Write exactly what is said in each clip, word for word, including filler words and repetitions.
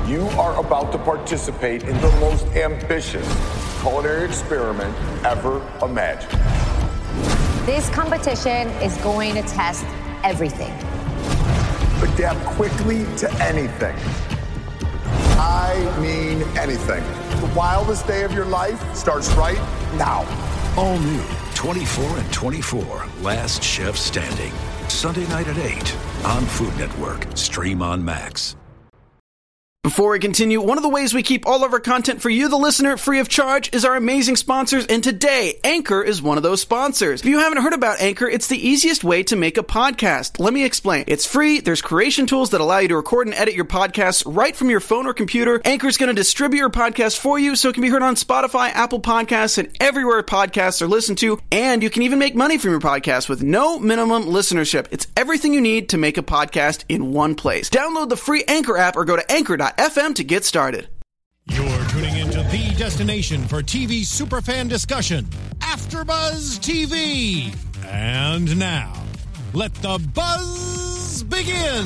You are about to participate in the most ambitious culinary experiment ever imagined. This competition is going to test everything. Adapt quickly to anything. I mean anything. The wildest day of your life starts right now. All new twenty-four and twenty-four, Last Chef Standing. Sunday night at eight on Food Network. Stream on Max. Before we continue, one of the ways we keep all of our content for you, the listener, free of charge is our amazing sponsors, and today, Anchor is one of those sponsors. If you haven't heard about Anchor, it's the easiest way to make a podcast. Let me explain. It's free, there's creation tools that allow you to record and edit your podcasts right from your phone or computer. Anchor's going to distribute your podcast for you so it can be heard on Spotify, Apple Podcasts, and everywhere podcasts are listened to, and you can even make money from your podcast with no minimum listenership. It's everything you need to make a podcast in one place. Download the free Anchor app or go to anchor dot f m to get started. You're tuning into the destination for T V superfan discussion, AfterBuzz T V. And now, let the buzz begin.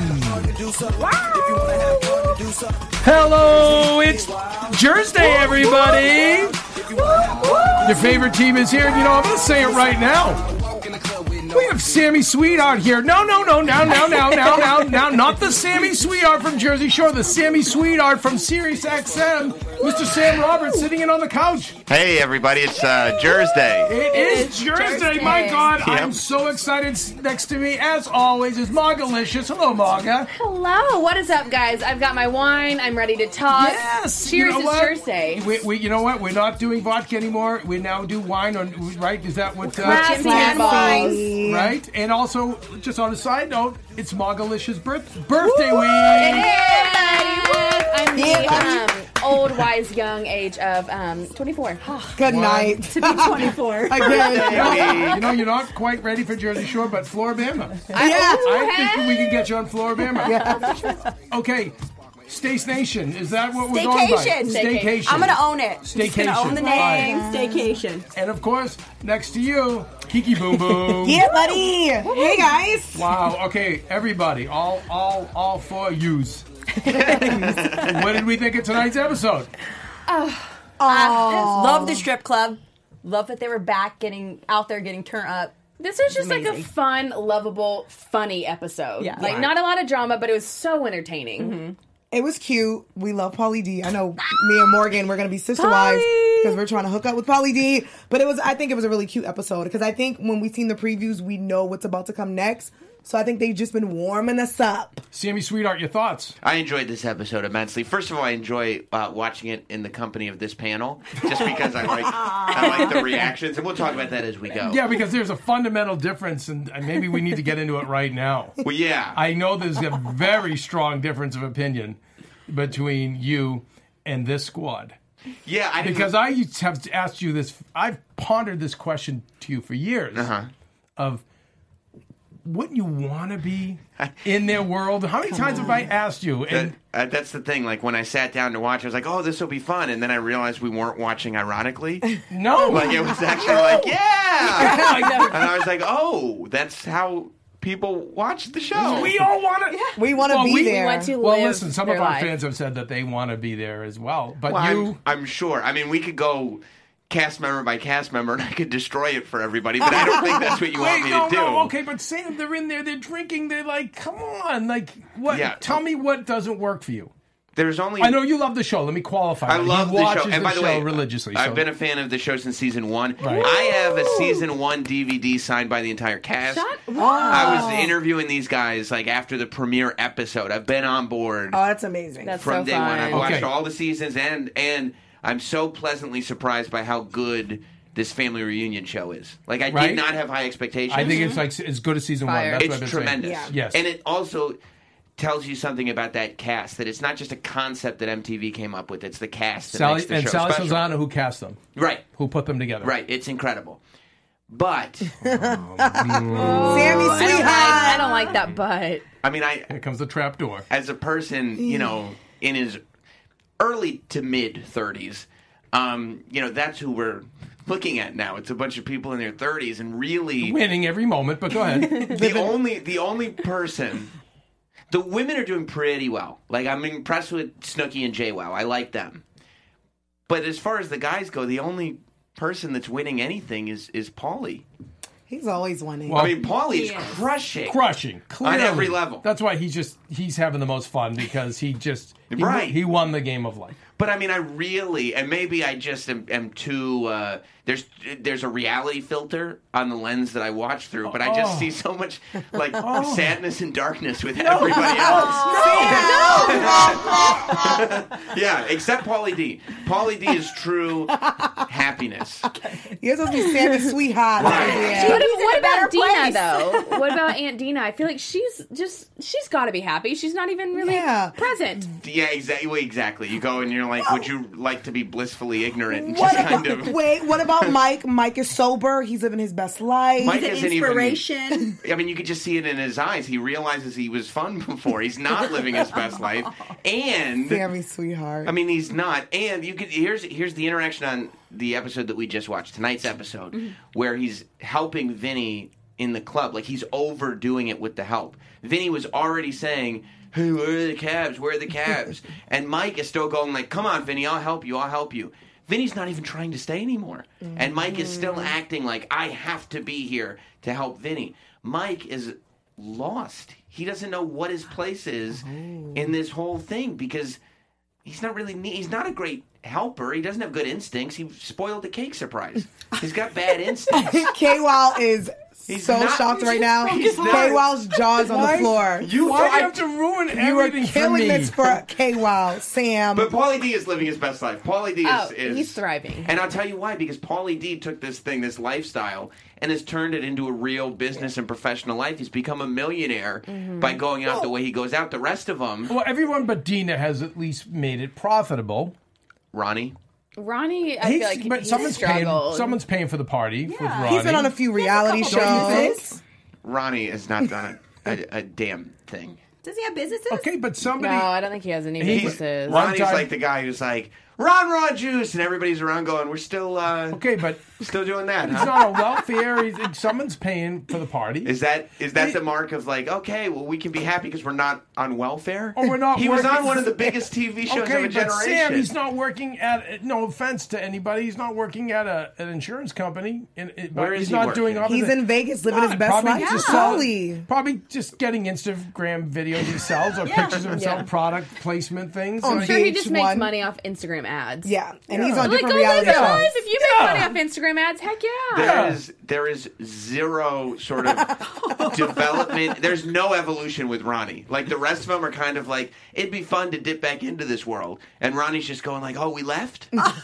Hello, it's Thursday, everybody. Your favorite team is here. You know, I'm going to say it right now. We have Sammy Sweetheart here. No, no, no, no, no, no, no, no, no, not the Sammy Sweetheart from Jersey Shore, the Sammy Sweetheart from Sirius X M. Mister Sam Roberts sitting in on the couch. Hey, everybody, it's uh, Thursday. It is Thursday. My God, Yep. I'm so excited. Next to me, as always, is Margalicious. Hello, Marga. Hello, what is up, guys? I've got my wine. I'm ready to talk. Yes. Cheers, you know it's what? Thursday. We, we, you know what? We're not doing vodka anymore. We now do wine, on, right? Is that what? Uh, Classy cannonballs. Right? And also, just on a side note, it's Margalicious' birth, birthday Woo! week. It is. I'm the Yeah, um, old, wise, young age of um, twenty-four. Good Wow. night. To be twenty-four. Again. You know, you're not quite ready for Jersey Shore, but Floribama. Yeah. I think we can get you on Floribama. Yeah. Okay. Stace Nation, is that what we're going by? Staycation. Staycation. I'm going to own it. Staycation. Just gonna own the name. Staycation. And of course, next to you, Kiki Boom Boom. Yeah, buddy. Hey, guys. Wow. Okay, everybody, all, all, all four yous. What did we think of tonight's episode? Oh. Love the strip club. Love that they were back getting out there, getting turned up. This was just like a Amazing. fun, lovable, funny episode. Yeah. Like, Right. not a lot of drama, but it was so entertaining. Mm-hmm. It was cute. We love Pauly D. I know me and Morgan, we're going to be sister wives because we're trying to hook up with Pauly D. But it was, I think it was a really cute episode because I think when we've seen the previews, we know what's about to come next. So I think they've just been warming us up. Sammy Sweetheart, your thoughts? I enjoyed this episode immensely. First of all, I enjoy uh, watching it in the company of this panel, just because I like I like the reactions, and we'll talk about that as we go. Yeah, because there's a fundamental difference, and maybe we need to get into it right now. Well, yeah. I know there's a very strong difference of opinion between you and this squad. Yeah, I Because I have asked you this, I've pondered this question to you for years Uh-huh. of, wouldn't you want to be in their world? How many times have I asked you? And That, uh, that's the thing. Like, when I sat down to watch, I was like, oh, this will be fun. And then I realized we weren't watching ironically. no. Like, it was actually like, yeah. And I was like, oh, that's how people watch the show. We all want to. We want to Well, be we- there. want to Well, live listen, some their of our life. fans have said that they want to be there as well. But Well, you... I'm, I'm sure. I mean, we could go cast member by cast member, and I could destroy it for everybody, but I don't think that's what you want Wait, me no, to do. no, okay, but Sam, they're in there, they're drinking, they're like, come on, like, what? Yeah. Tell me what doesn't work for you. There's only... I know you love the show. Let me qualify. I that. love he the watches show. And by the way, religiously. I've so- been a fan of the show since season one. Right. I have a season one D V D signed by the entire cast. Shut I was interviewing these guys like after the premiere episode. I've been on board Oh, that's amazing. That's from so day fun. one. I've watched Okay. all the seasons, and and I'm so pleasantly surprised by how good this family reunion show is. Like, I Right? did not have high expectations. I think it's like as good as season Fire. one. That's it's what I've been tremendous. saying. Yes. And it also tells you something about that cast, that it's not just a concept that M T V came up with. It's the cast that Sally, makes the and show Sally special. Saldana, who cast them, Right. who put them together. Right. It's incredible. But, Sammy, I sweetheart. don't, like, I don't like that, but I mean, I Here comes the trap door. as a person, you know, in his early to mid thirties, um, you know, that's who we're looking at now. It's a bunch of people in their thirties, and really Winning every moment, but go ahead. the only the only person The women are doing pretty well. Like, I'm impressed with Snooki and JWoww. I like them. But as far as the guys go, the only person that's winning anything is is Paulie. He's always winning. Well, I mean, Paulie is crushing. Crushing. Clearly. On every level. That's why he's just, he's having the most fun because he just, he, Right. he won the game of life. But I mean, I really, and maybe I just am, am too. Uh, there's there's a reality filter on the lens that I watch through, but I just Oh. see so much like Oh. sadness and darkness with everybody else. Yeah, except Paulie D. Paulie D is true happiness. You're supposed to be Sammy Sweetheart. Right. What, She's in what a better about Dina place. though? What about Aunt Dina? I feel like she's just she's got to be happy. She's not even really Yeah. present. Yeah, exactly. Exactly. You go and you're like, would you like to be blissfully ignorant and What just kind about, of? wait, what about Mike? Mike is sober. He's living his best life. Mike He's an isn't even- inspiration. I mean, you could just see it in his eyes. He realizes he was fun before. He's not living his best life, and Sammy Sweetheart. I mean, he's not. And you could here's here's the interaction on the episode that we just watched, tonight's episode, Mm-hmm. where he's helping Vinny in the club. Like he's overdoing it with the help. Vinny was already saying, "Hey, where are the cabs? Where are the cabs?" And Mike is still going like, "Come on, Vinny, I'll help you. I'll help you." Vinny's not even trying to stay anymore. And Mike is still acting like, I have to be here to help Vinny. Mike is lost. He doesn't know what his place is in this whole thing because he's not really ne- he's not a great helper. He doesn't have good instincts. He spoiled the cake surprise. He's got bad instincts. K-Wall is He's so not- shocked right now. he's not- K-Wall's jaws on Why- the floor. You Why do you I- have to ruin You were everything for killing me? this for K-Wall, Sam. But Paulie D is living his best life. Paulie D is, Oh, is he's thriving. And I'll tell you why, because Paulie D took this thing, this lifestyle, and has turned it into a real business and professional life. He's become a millionaire by going out the way he goes out. The rest of them, Well, everyone but Dina has at least made it profitable. Ronnie. Ronnie, I He's- feel like but he someone's paying. struggled. Someone's paying for the party with Ronnie. He's been on a few reality couple shows. Ronnie has not done a, a, a damn thing. Does he have businesses? Okay, but No, somebody. I don't think he has any He's- businesses. Ron- Ronnie's time- like the guy who's like, Ron Raw Juice, and everybody's around going, we're still uh, Okay, but still doing that, he's huh? not on welfare. He's, someone's paying for the party. Is that is that the mark of like, okay, well, we can be happy because we're not on welfare? Oh, we're not He was working- on one of the biggest T V shows Okay, of a but generation. Sam, he's not working at. No offense to anybody, he's not working at a, an insurance company. In, in, Where he's is he not working? doing. other He's than- in Vegas living his Nah, best probably life. Just Yeah. selling- Paulie. probably just getting Instagram videos he sells or pictures of himself, Yeah. product placement things. Oh, I'm Like, sure he just V H one. makes money off Instagram ads. Yeah, and he's Yeah. on Like, different go live reality your life. shows. If you make money off Instagram ads, heck yeah. There is there is zero sort of development. There's no evolution with Ronnie. Like the rest of them are kind of like, it'd be fun to dip back into this world, and Ronnie's just going like, oh, we left.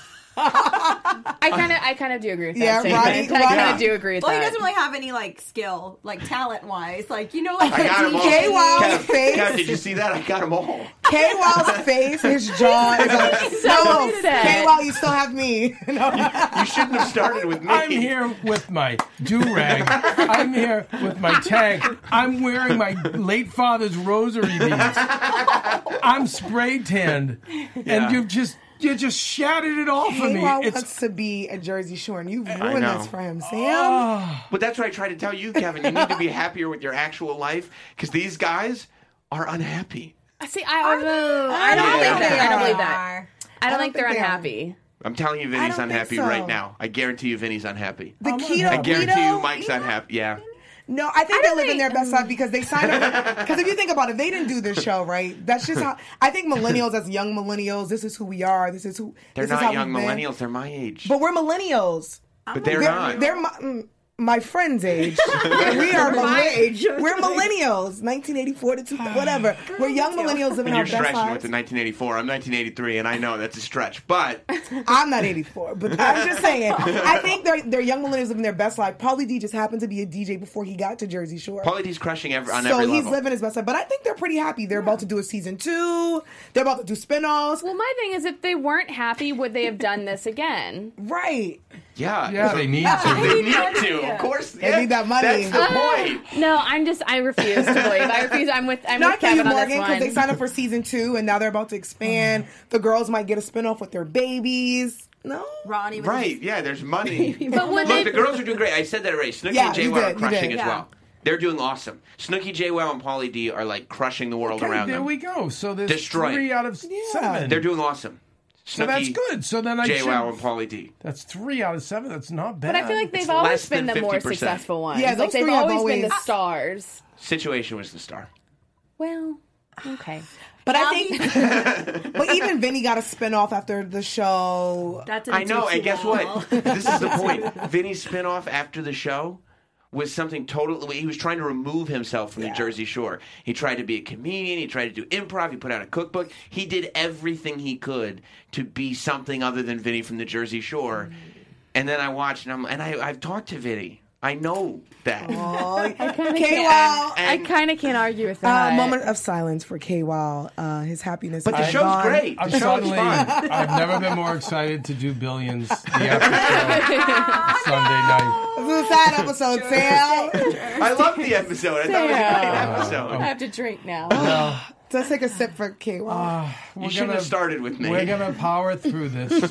I kind of, I kind of do agree with that. Yeah, statement. Ronnie- I kind Ronnie- of do agree with Well, that. he doesn't really have any like skill, like talent wise. Like you know, like I got them all. K-Wall's Kev, face. Kev, did you see that? I got them all. K-Wall's face, his jaw is like, So no, upset. K-Wall, you still have me. No. You shouldn't have started with me. I'm here with my do-rag. I'm here with my tag. I'm wearing my late father's rosary beads. I'm spray tanned, Yeah. and you've just you just shattered it all for me. K-Wall It's wants to be a Jersey Shore, and you've I ruined know. this for him, Sam. But that's what I try to tell you, Kevin. You need to be happier with your actual life because these guys are unhappy. See, I, I, don't I think don't that. think I don't they believe are. that. I don't, don't think they're think they are. unhappy. I'm telling you, Vinny's don't think unhappy so. right now. I guarantee you, Vinny's unhappy. The I'm keto, I guarantee you, keto- Mike's unhappy. Yeah. No, I think I they're don't living think- their best life because they signed up. Because if you think about it, they didn't do this show, right? That's just how I think millennials, as young millennials, this is who we are. This is who. They're this is not how young we've been. millennials. They're my age. But we're millennials. But they're They're, not. they're my, mm, my friend's age. we are My millenn- age. We're millennials. nineteen eighty-four to two, whatever. We're young millennials living and our you're best stretching with lives. the nineteen eighty-four. I'm nineteen eighty-three, and I know that's a stretch. But I'm not eighty-four, but I'm just saying. I think they're they're young millennials living their best life. Paulie D just happened to be a D J before he got to Jersey Shore. Paulie D's crushing every, on so every he's level. living his best life. But I think they're pretty happy. They're about to do a season two. They're about to do spinoffs. Well, my thing is, if they weren't happy, would they have done this again? Right. Yeah. Yeah, they need to. They need to, of course. They yeah, need that money. That's the point. No, I'm just, I refuse to believe. I refuse. I'm with, I'm Not with for you, Kevin on Morgan, this because one. they signed up for season two and now they're about to expand. The girls might get a spinoff with their babies. No? Ronnie was Right, yeah, there's money. But would Look, they- the girls are doing great. I said that already. Snooki Yeah, and Jay you are did, you crushing did. as Yeah. well. They're doing awesome. Snooki, JWoww, and Pauly D are like crushing the world Okay, around there them. we go. So there's Destroy. three out of seven. They're doing awesome. So Snooki, that's good. So then I JWoww, and should. Pauly D. That's three out of seven. That's not bad. But I feel like they've It's always less been than the more fifty percent. successful ones. Yeah, like those they've three have always been the always- stars. Situation was the star. Well, okay. But I think, but even Vinny got a spinoff after the show. That didn't I know, do too and guess well. what? This is the point. Vinny's spinoff after the show was something totally. He was trying to remove himself from Yeah. the Jersey Shore. He tried to be a comedian. He tried to do improv. He put out a cookbook. He did everything he could to be something other than Vinny from the Jersey Shore. And then I watched, and, I'm, and I, I've talked to Vinny. I know that. Oh, K-Wow. K-Wow. I kind of can't argue with Uh, that. moment of silence for K-Wow. Uh, his happiness. But the is show's gone. great. I'm The show is suddenly. fun. I've never been more excited to do Billions the after show Sunday night. This is a sad episode, Sam. I loved the episode. I thought it was a great episode. I have to drink now. No, Let's take a sip for K-Wow. we're you shouldn't gonna- have started with me. We're gonna power through this.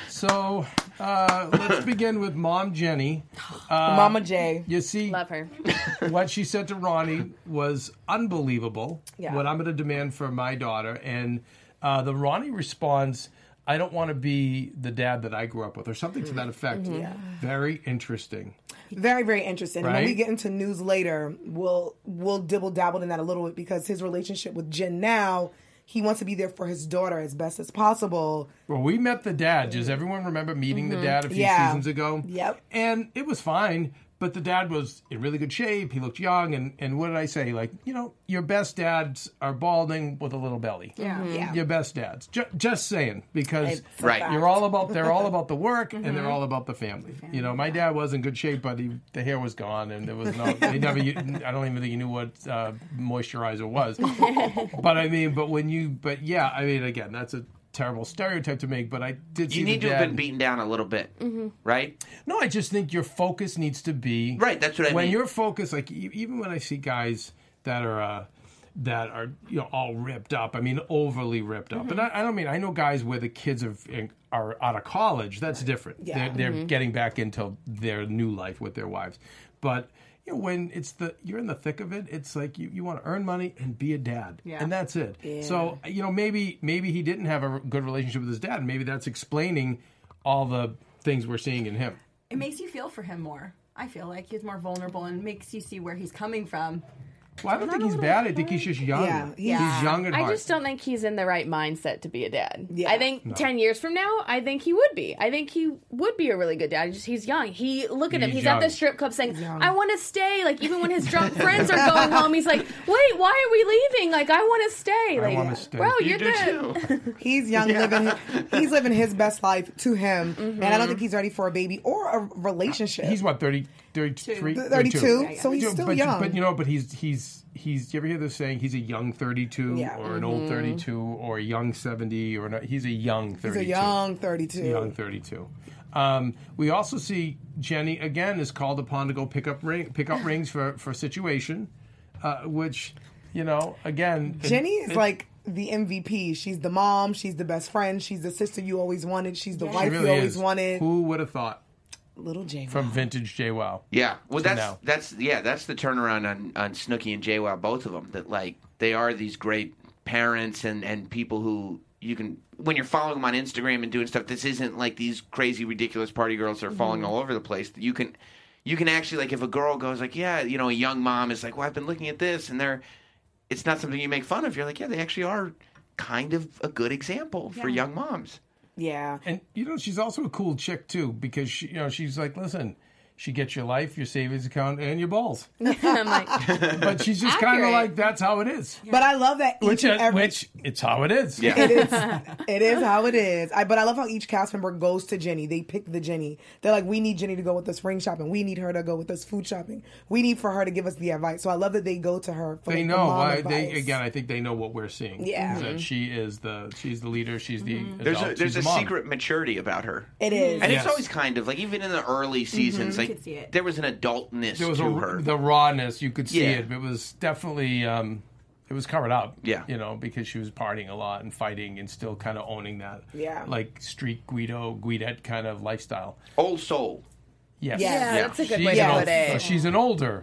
So uh, let's begin with Mom Jenny. Uh, Mama J. You see, Love her. what she said to Ronnie was unbelievable. Yeah. What I'm going to demand for my daughter, and uh, the Ronnie responds, "I don't want to be the dad that I grew up with," or something to that effect. Mm-hmm. Very interesting. Very, very interesting. And Right? when we get into news later, we'll we'll dibble dabble in that a little bit because his relationship with Jen now, he wants to be there for his daughter as best as possible. Well, we met the dad. Does everyone remember meeting the dad a few Yeah. seasons ago? Yep. And it was fine, but the dad was in really good shape. He looked young, and, and what did I say? Like, you know, your best dads are balding with a little belly. Yeah. Yeah. Your best dads. Ju- just saying, because It's a Right. fact. you're all about they're all about the work and they're all about the family. You know, my dad was in good shape, but he, the hair was gone, and there was no. He never. I don't even think he knew what uh, moisturizer was. But I mean, but when you, but yeah, I mean, again, that's a terrible stereotype to make. But I did see You need the to have dad- been beaten down a little bit, right? No, I just think your focus needs to be Right, that's what I when mean. you're focused. Like e- even when I see guys that are uh, that are you know all ripped up. I mean, overly ripped up. And I, I don't mean I know guys where the kids are are out of college. That's different. Yeah. They're, they're getting back into their new life with their wives. But you know, when it's the you're in the thick of it, it's like you, you want to earn money and be a dad, Yeah. and that's it. So you know, maybe maybe he didn't have a good relationship with his dad, and maybe that's explaining all the things we're seeing in him. It makes you feel for him more. I feel like he's more vulnerable and makes you see where he's coming from. Well, I don't think he's bad. I think he's just young. Yeah, he's, he's- young at I heart. just don't think he's in the right mindset to be a dad. Yeah. I think ten years from now, I think he would be. I think he would be a really good dad. Just he's young. He look at him. He's He's at the young. strip club saying, "I want to stay." Like even when his drunk friends are going home, he's like, "Wait, why are we leaving? Like I want to stay." Like, wanna stay. bro, You you're do the too. He's young, living. He's living his best life to him, and I Mm-hmm. don't think he's ready for a baby or a relationship. He's what thirty, thirty-three, thirty-two, so he's You know, still but, young. But you know, but he's he's he's. You ever hear this saying? He's a young thirty-two, Yeah. or an old thirty-two, or a young seventy, or not. He's a young He's thirty-two. a young thirty-two. He's a young thirty-two. Um, we also see Jenny again is called upon to go pick up ring, pick up rings for for a situation, uh, which you know again. it- Jenny is it- like the M V P. She's the mom. She's the best friend. She's the sister you always wanted. She's the she wife really you always is. wanted. Who would have thought Little J. from vintage JWoww? Yeah, well, to that's now. that's yeah, that's the turnaround on on Snooki and JWoww, both of them. That like they are these great parents and and people who you can when you're following them on Instagram and doing stuff. This isn't like these crazy ridiculous party girls that are falling all over the place. You can you can actually like if a girl goes like yeah, you know, a young mom is like, well, I've been looking at this, and they're it's not something you make fun of. You're like, yeah, they actually are kind of a good example for young moms. Yeah. And you know, she's also a cool chick too, because she, you know, she's like, listen, she gets your life, your savings account, and your balls. I'm like, But she's just kind of Accurate. like, that's how it is. But I love that each Which, and uh, every which it's how it is. Yeah. it is it is how it is. I but I love how each cast member goes to Jenny. They pick the Jenny. They're like, we need Jenny to go with us ring shopping. We need her to go with us food shopping. We need for her to give us the advice. So I love that they go to her for They like, know. the mom I, advice. they again. I think they know what we're seeing. Yeah. Is that she is the she's the leader. She's the There's adult, a there's she's a the mom. secret maturity about her. It is. And Yes. it's always kind of like even in the early seasons, like could see it. there was an adultness There was to a, her. the rawness. You could see Yeah. it. It was definitely. Um, it was covered up. Yeah. You know, because she was partying a lot and fighting and still kind of owning that. Yeah. Like street Guido, Guidette kind of lifestyle. Old soul. Yes. Yes. yeah, Yeah. that's a good She's way an to old- put it. so she's an older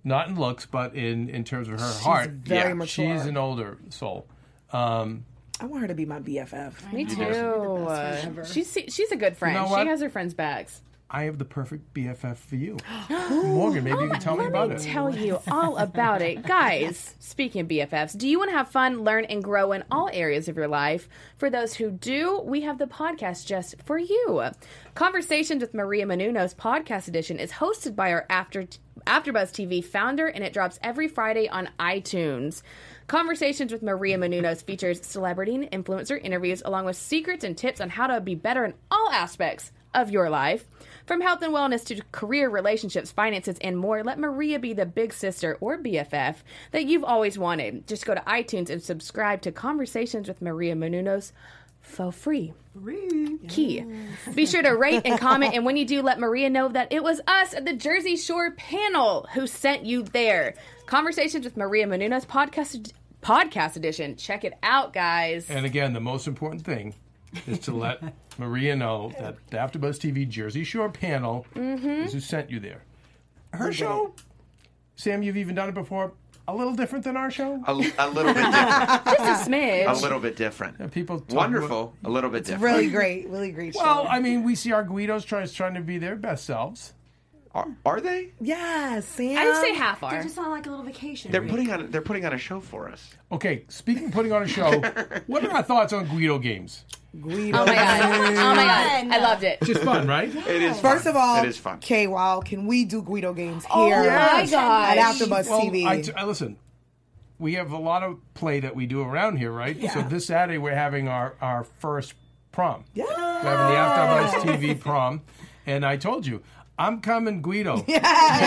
not in looks, but in, in terms of her She's heart. very yeah, mature. She's an older soul. Um, I want her to be my B F F. Me too. Uh, she's she's a good friend. You know what? She has her friends' backs. I have the perfect B F F for you. Morgan, maybe you can tell me about Let it. me tell you all about it. Guys, speaking of B F Fs, do you want to have fun, learn, and grow in all areas of your life? For those who do, we have the podcast just for you. Conversations with Maria Menounos podcast edition is hosted by our After AfterBuzz T V founder, and it drops every Friday on iTunes. Conversations with Maria Menounos features celebrity and influencer interviews along with secrets and tips on how to be better in all aspects of your life. From health and wellness to career, relationships, finances, and more, let Maria be the big sister or B F F that you've always wanted. Just go to iTunes and subscribe to Conversations with Maria Menounos for free. Free. Key. Be sure to rate and comment, and when you do, let Maria know that it was us at the Jersey Shore panel who sent you there. Conversations with Maria Menounos podcast podcast edition. Check it out, guys. And again, the most important thing is to let Maria know that the AfterBuzz T V Jersey Shore panel Mm-hmm. is who sent you there. Her show, Sam, you've even done it before, a little different than our show? A, a little bit different. Just a smidge. A little bit different. Yeah, people talk Wonderful. A little bit It's different. really great. Really great show. Well, I mean, we see our Guidos trying, trying to be their best selves. Are, are they? yes, Sam. I'd say half They're are. just on like a little vacation. They're putting on. They're putting on a show for us. Okay, speaking of putting on a show, what are our thoughts on Guido games? Guido. Oh my god. Oh my god. I loved it. Just fun, right? It is. First fun. of all, it is fun. K-Wow, can we do Guido games Oh here my at gosh. AfterBuzz Well, T V? I, I listen. We have a lot of play that we do around here, right? Yeah. So this Saturday we're having our, our first prom. yeah. We're having the AfterBuzz T V prom, and I told you I'm coming, Guido. Yeah.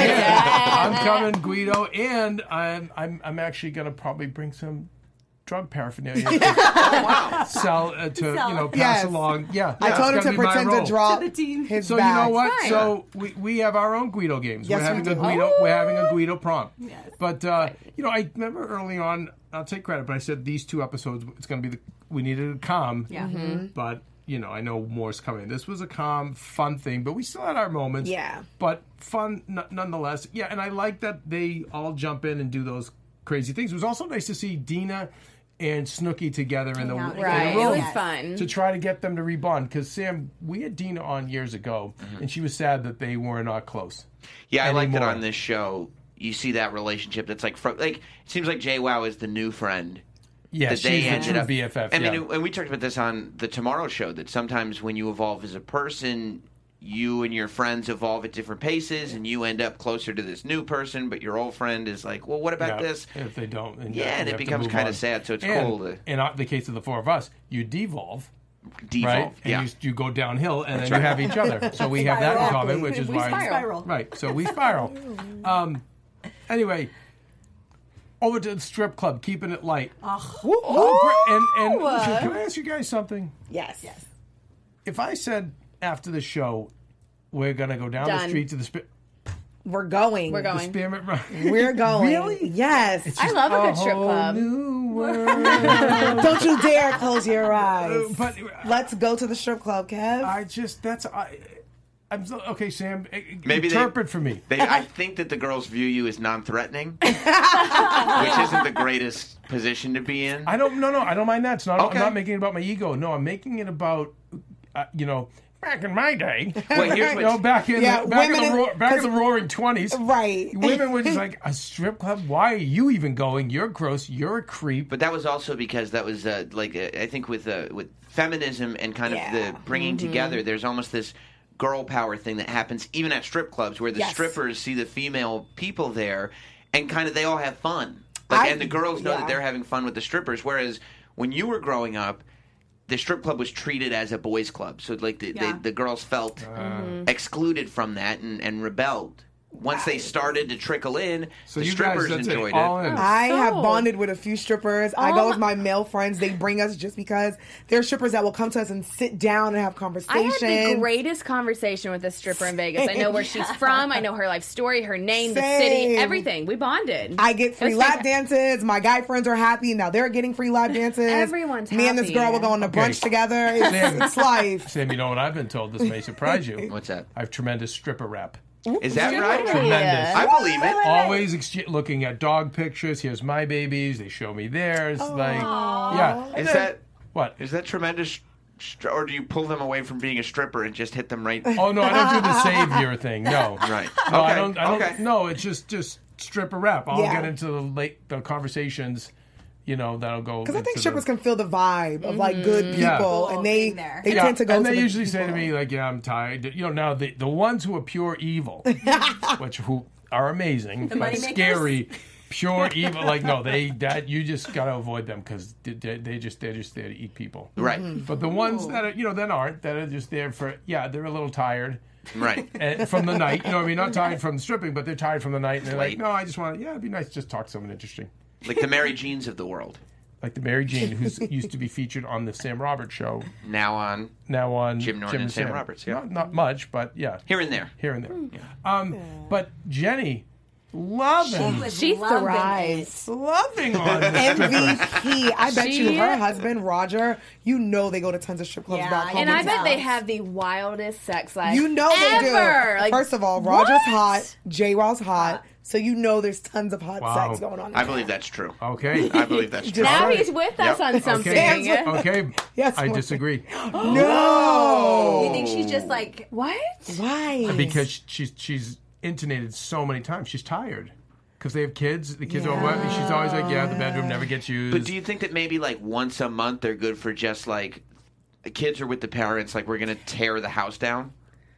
I'm coming, Guido, and I'm I'm I'm actually gonna probably bring some drug paraphernalia. Oh wow. Sell uh, to Sell. you know pass Yes. along. Yeah, I yeah, told him it's to gonna be my pretend to role. drop To the team. his So bag. you know what? Fine. So we, we have our own Guido games. Yes, we're having we a do. Guido. Oh. We're having a Guido prom. But uh, you know, I remember early on. I'll take credit, but I said these two episodes. It's going to be the. We needed a calm. Yeah. Mm-hmm. But you know, I know more's coming. This was a calm, fun thing, but we still had our moments. Yeah. But fun n- nonetheless. Yeah, and I like that they all jump in and do those crazy things. It was also nice to see Dina and Snooki together in the, Hang out in the Right. It room. was Yes. fun. To try to get them to rebond, because Sam, we had Dina on years ago, and she was sad that they were not close. Yeah, I like that anymore. on this show. You see that relationship that's like, fro- like it seems like JWoww is the new friend. Yeah, that they she's the ended true up B F F. I mean, yeah. and we talked about this on the Tomorrow Show. That sometimes when you evolve as a person, you and your friends evolve at different paces, and you end up closer to this new person. But your old friend is like, "Well, what about Yeah, this?" if they don't, and Yeah, you and have it to becomes move kind on. of sad. So it's and, cool to In the case of the four of us, you devolve, devolve. right? Yeah, And you, you go downhill, and then you have each other. So we have that in common, which is We why spiral. right. So we spiral. Um, anyway. Over to the strip club, keeping it light. Oh, great. And, and listen, can I ask you guys something? Yes. Yes. If I said after the show, we're going to go down the Done. street to the, spe- We're going. We're the going. spearmint run. We're going. Really? Yes. I love a good strip whole club. new world. Don't you dare close your eyes. But Let's go to the strip club, Kev. I just, that's, I, I'm so, okay, Sam, eh, Maybe they- interpret for me. They, I think that the girls view you as non-threatening, which isn't the greatest position to be in. I don't, no, no, I don't mind that. It's not, Okay. I'm not making it about my ego. No, I'm making it about, uh, you know, back in my day. Well, here's you know, what's, back in, Yeah, the, back in women the, in- ro- back in the 'cause- roaring twenties. Right. Women were just like, a strip club? Why are you even going? You're gross. You're a creep. but that was also because that was uh, like uh, I think with uh, with feminism and kind Yeah. of the bringing together. There's almost this girl power thing that happens even at strip clubs where the Yes. strippers see the female people there and kind of they all have fun. Like, I- and the girls know yeah. that they're having fun with the strippers. Whereas when you were growing up, the strip club was treated as a boys' club, so like the Yeah. the, the girls felt Mm-hmm. excluded from that and, and rebelled. Once they started to trickle in, So the you guys, strippers that's it, enjoyed all it. in. I So- have bonded with a few strippers. I Oh go with my- my male friends. They bring us just because they're strippers that will come to us and sit down and have I conversations. had the greatest conversation with this stripper in Vegas. I know where she's from. I know her life story, her name, the city, Same. everything. We bonded. I get It free was lap fantastic. dances. My guy friends are happy. Now they're getting free lap dances. Everyone's Me and this happy. girl will go on the Okay. brunch together. It's, Sam. it's life. Sam, you know what I've been told? This may surprise you. What's that? I have tremendous stripper rap. Is that right? Tremendous. I believe it. Always ex- looking at dog pictures. Here's my babies. They show me theirs. Like, yeah. Is that what? Is that tremendous? Str- or do you pull them away from being a stripper and just hit them right? Oh no, I don't do the savior thing. No, right. No, okay. I don't. I don't. Okay. No, it's just just stripper rep. I'll Yeah. get into the late the conversations. You know, that'll go. Because I think into strippers the, can feel the vibe of like good people, Yeah. and they they Yeah, tend to go. and to they the usually say to people. me like, "Yeah, I'm tired." You know, now the the ones who are pure evil, which who are amazing, The but moneymakers? scary, pure evil. Like, no, they that you just gotta avoid them because they, they, they just they're just there to eat people. Right. Mm-hmm. But the ones that are you know that aren't that are just there for yeah they're a little tired. Right. And from the night, you know what I mean? Not tired from the stripping, but they're tired from the night, and they're like, Late. "No, I just want to. Yeah, it'd be nice to just talk to someone interesting." Like the Mary Jeans of the world. Like the Mary Jean, who's used to be featured on the Sam Roberts show. Now on. Now on Jim Norton and Sam Roberts, yeah. Not, not much, but yeah. Here and there. Here and there. Um, but Jenny, loving, was She loving thrives. loving on the M strippers. V P. I bet She- you her husband Roger. You know they go to tons of strip clubs Yeah, back home. And I in bet town. they have the wildest sex life. You know they ever. do. Like, First of all, Roger's what? hot. J-Raw's hot. So you know there's tons of hot Wow. sex going on. in I town. believe that's true. Okay. I believe that's true. Now Right. he's with us Yep. on something. Okay. Okay. Yes, I Morgan. disagree. No. You think she's just like What? Why? Because she's she's intonated so many times. She's tired. Because they have kids. The kids are working. She's always like, yeah, the bedroom never gets used. But do you think that maybe like once a month they're good for just like the kids are with the parents, like we're gonna tear the house down?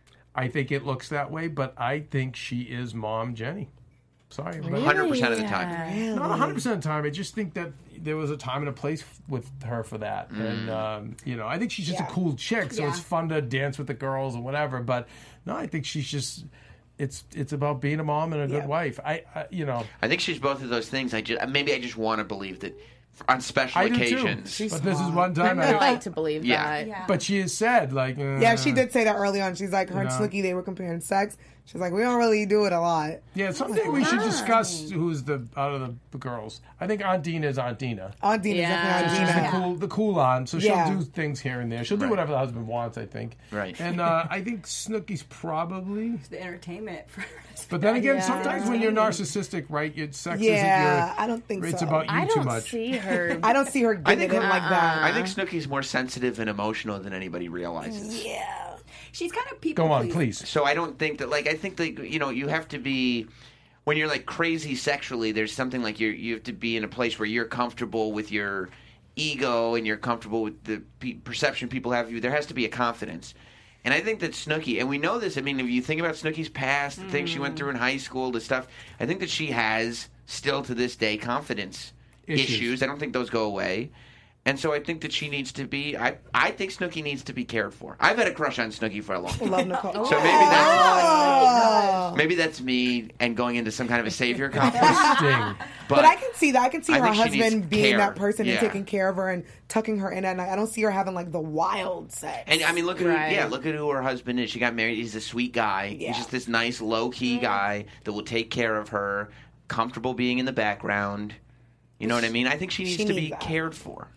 I think it looks that way, but I think she is Mom Jenny. Sorry. but- one hundred percent of the time. Not one hundred percent of the time. I just think that there was a time and a place with her for that. And, um, you know, I think she's just Yeah. a cool chick, so Yeah. it's fun to dance with the girls and whatever. But, no, I think she's just... It's it's about being a mom and a good Yeah. wife. I, I you know I think she's both of those things. I just maybe I just want to believe that on special I do occasions. too. But this is one I time. I, like to believe Yeah. that. Yeah. But she has said like uh, Yeah, she did say that early on. She's like, her and Yeah. Snooki, they were comparing sex. She's like, we don't really do it a lot. Yeah, someday we should discuss who's the out of the, the girls. I think Aunt Dina is Aunt Dina. Aunt Dina's Yeah. definitely She's Aunt the Dina. cool, the cool on, so she'll Yeah. do things here and there. She'll do Right. whatever the husband wants, I think. Right. And uh, I think Snooki's probably. the entertainment for But then again, Yeah. sometimes when you're narcissistic, right, your sex Yeah, isn't your. I don't think It's so. about you I too don't much. see her. I don't see her I getting think it like that. I think Snooki's more sensitive and emotional than anybody realizes. Yeah. she's kind of people. Go on, pleasing. please. So I don't think that like I think that you know you have to be when you're like crazy sexually. There's something like you you have to be in a place where you're comfortable with your ego and you're comfortable with the pe- perception people have of you. There has to be a confidence. And I think that Snooki, and we know this, I mean, if you think about Snooki's past, the things she went through in high school, the stuff, I think that she has, still to this day, confidence Issues. issues. I don't think those go away. And so I think that she needs to be, I, I think Snooki needs to be cared for. I've had a crush on Snooki for a long time. Love Nicole. So maybe that's Oh. maybe that's me and going into some kind of a savior complex. Interesting. But, I can see that. I can see I her think she needs husband being care. that person Yeah. and taking care of her and tucking her in at night. I don't see her having like the wild sex. And I mean, look at Right. who, yeah, look at who her husband is. She got married. He's a sweet guy. Yeah. He's just this nice, low key guy that will take care of her, comfortable being in the background. You know what I mean? I think she needs She to needs be that. cared for.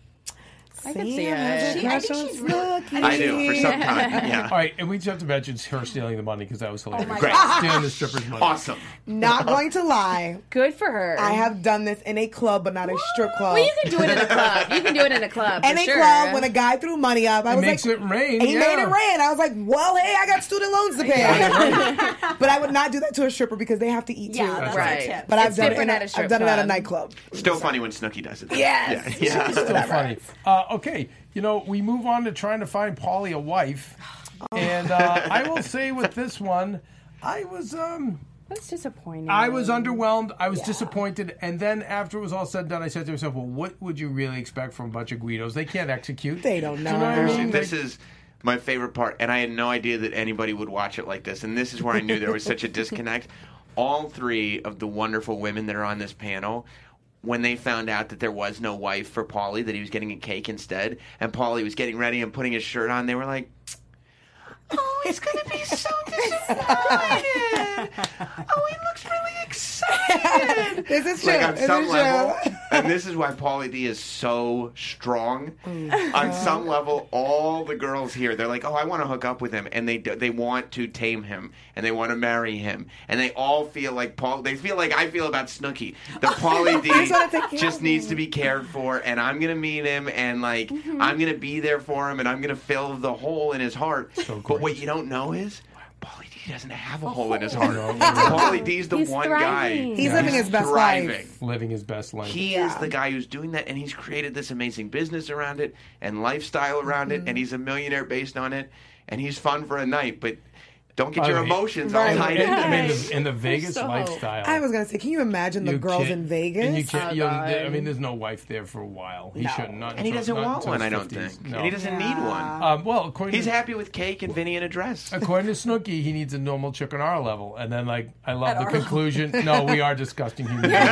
I can see Sam has a it. She- I crush think on she's really- Snooki. I do for some time. Yeah. All right, and we just have to mention her stealing the money because that was hilarious. my Great. Stealing the strippers' money. Awesome. Not going to lie. Good for her. I have done this in a club, but not a strip club. Well, you can do it in a club. You can do it in a club. in for a sure. club when a guy threw money up. I It was makes like, it rain. and he yeah. made it rain. I was like, well, hey, I got student loans to pay. But I would not do that to a stripper because they have to eat too. Yeah, that's Right. right. But I've It's done, it in different a, at a strip I've done it at a club. nightclub. Still funny when Snooki does it. Yes. Yeah. yeah. Still funny. Uh, okay, you know, we move on to trying to find Paulie a wife. And uh, I will say with this one, I was um, That's disappointing. I was underwhelmed. I was disappointed. And then after it was all said and done, I said to myself, well, what would you really expect from a bunch of Guidos? They can't execute. They don't know. You know what I mean? This is my favorite part, and I had no idea that anybody would watch it like this. And this is where I knew there was such a disconnect. All three of the wonderful women that are on this panel, when they found out that there was no wife for Paulie, that he was getting a cake instead, and Paulie was getting ready and putting his shirt on, they were like, oh, he's going to be so disappointed. Oh, he looks really excited. This is true. Like on This some is level, true. And this is why Pauly D is so strong. Mm. On some level, all the girls here, they're like, oh, I want to hook up with him. And they they want to tame him. And they want to marry him. And they all feel like Paul. They feel like I feel about Snooki. The Pauly D just needs to be cared for. And I'm going to meet him. And, like, mm-hmm. I'm going to be there for him. And I'm going to fill the hole in his heart. So but what you don't know is, Pauly D doesn't have a hole in his heart. Pauly D's the He's one thriving. guy. He's yeah. living his best thriving. life. Living his best life. He yeah. is the guy who's doing that, and he's created this amazing business around it and lifestyle around mm-hmm. it, and he's a millionaire based on it, and he's fun for a night, but don't get By your the way, emotions right. all tied in, into in, this. the, in the Vegas So- lifestyle. I was gonna say, can you imagine the you girls can't- in Vegas? And you can't, Oh, you know, God. I mean, there's no wife there for a while. He No. shouldn't. Not And he until- doesn't not want until one, his I don't fifties. think. No. And he doesn't Yeah. need one. Um, well, according He's to, happy with cake and Vinny in a dress. according to Snooki, he needs a normal chick on our level. And then, like, I love the conclusion. No, we are disgusting human beings.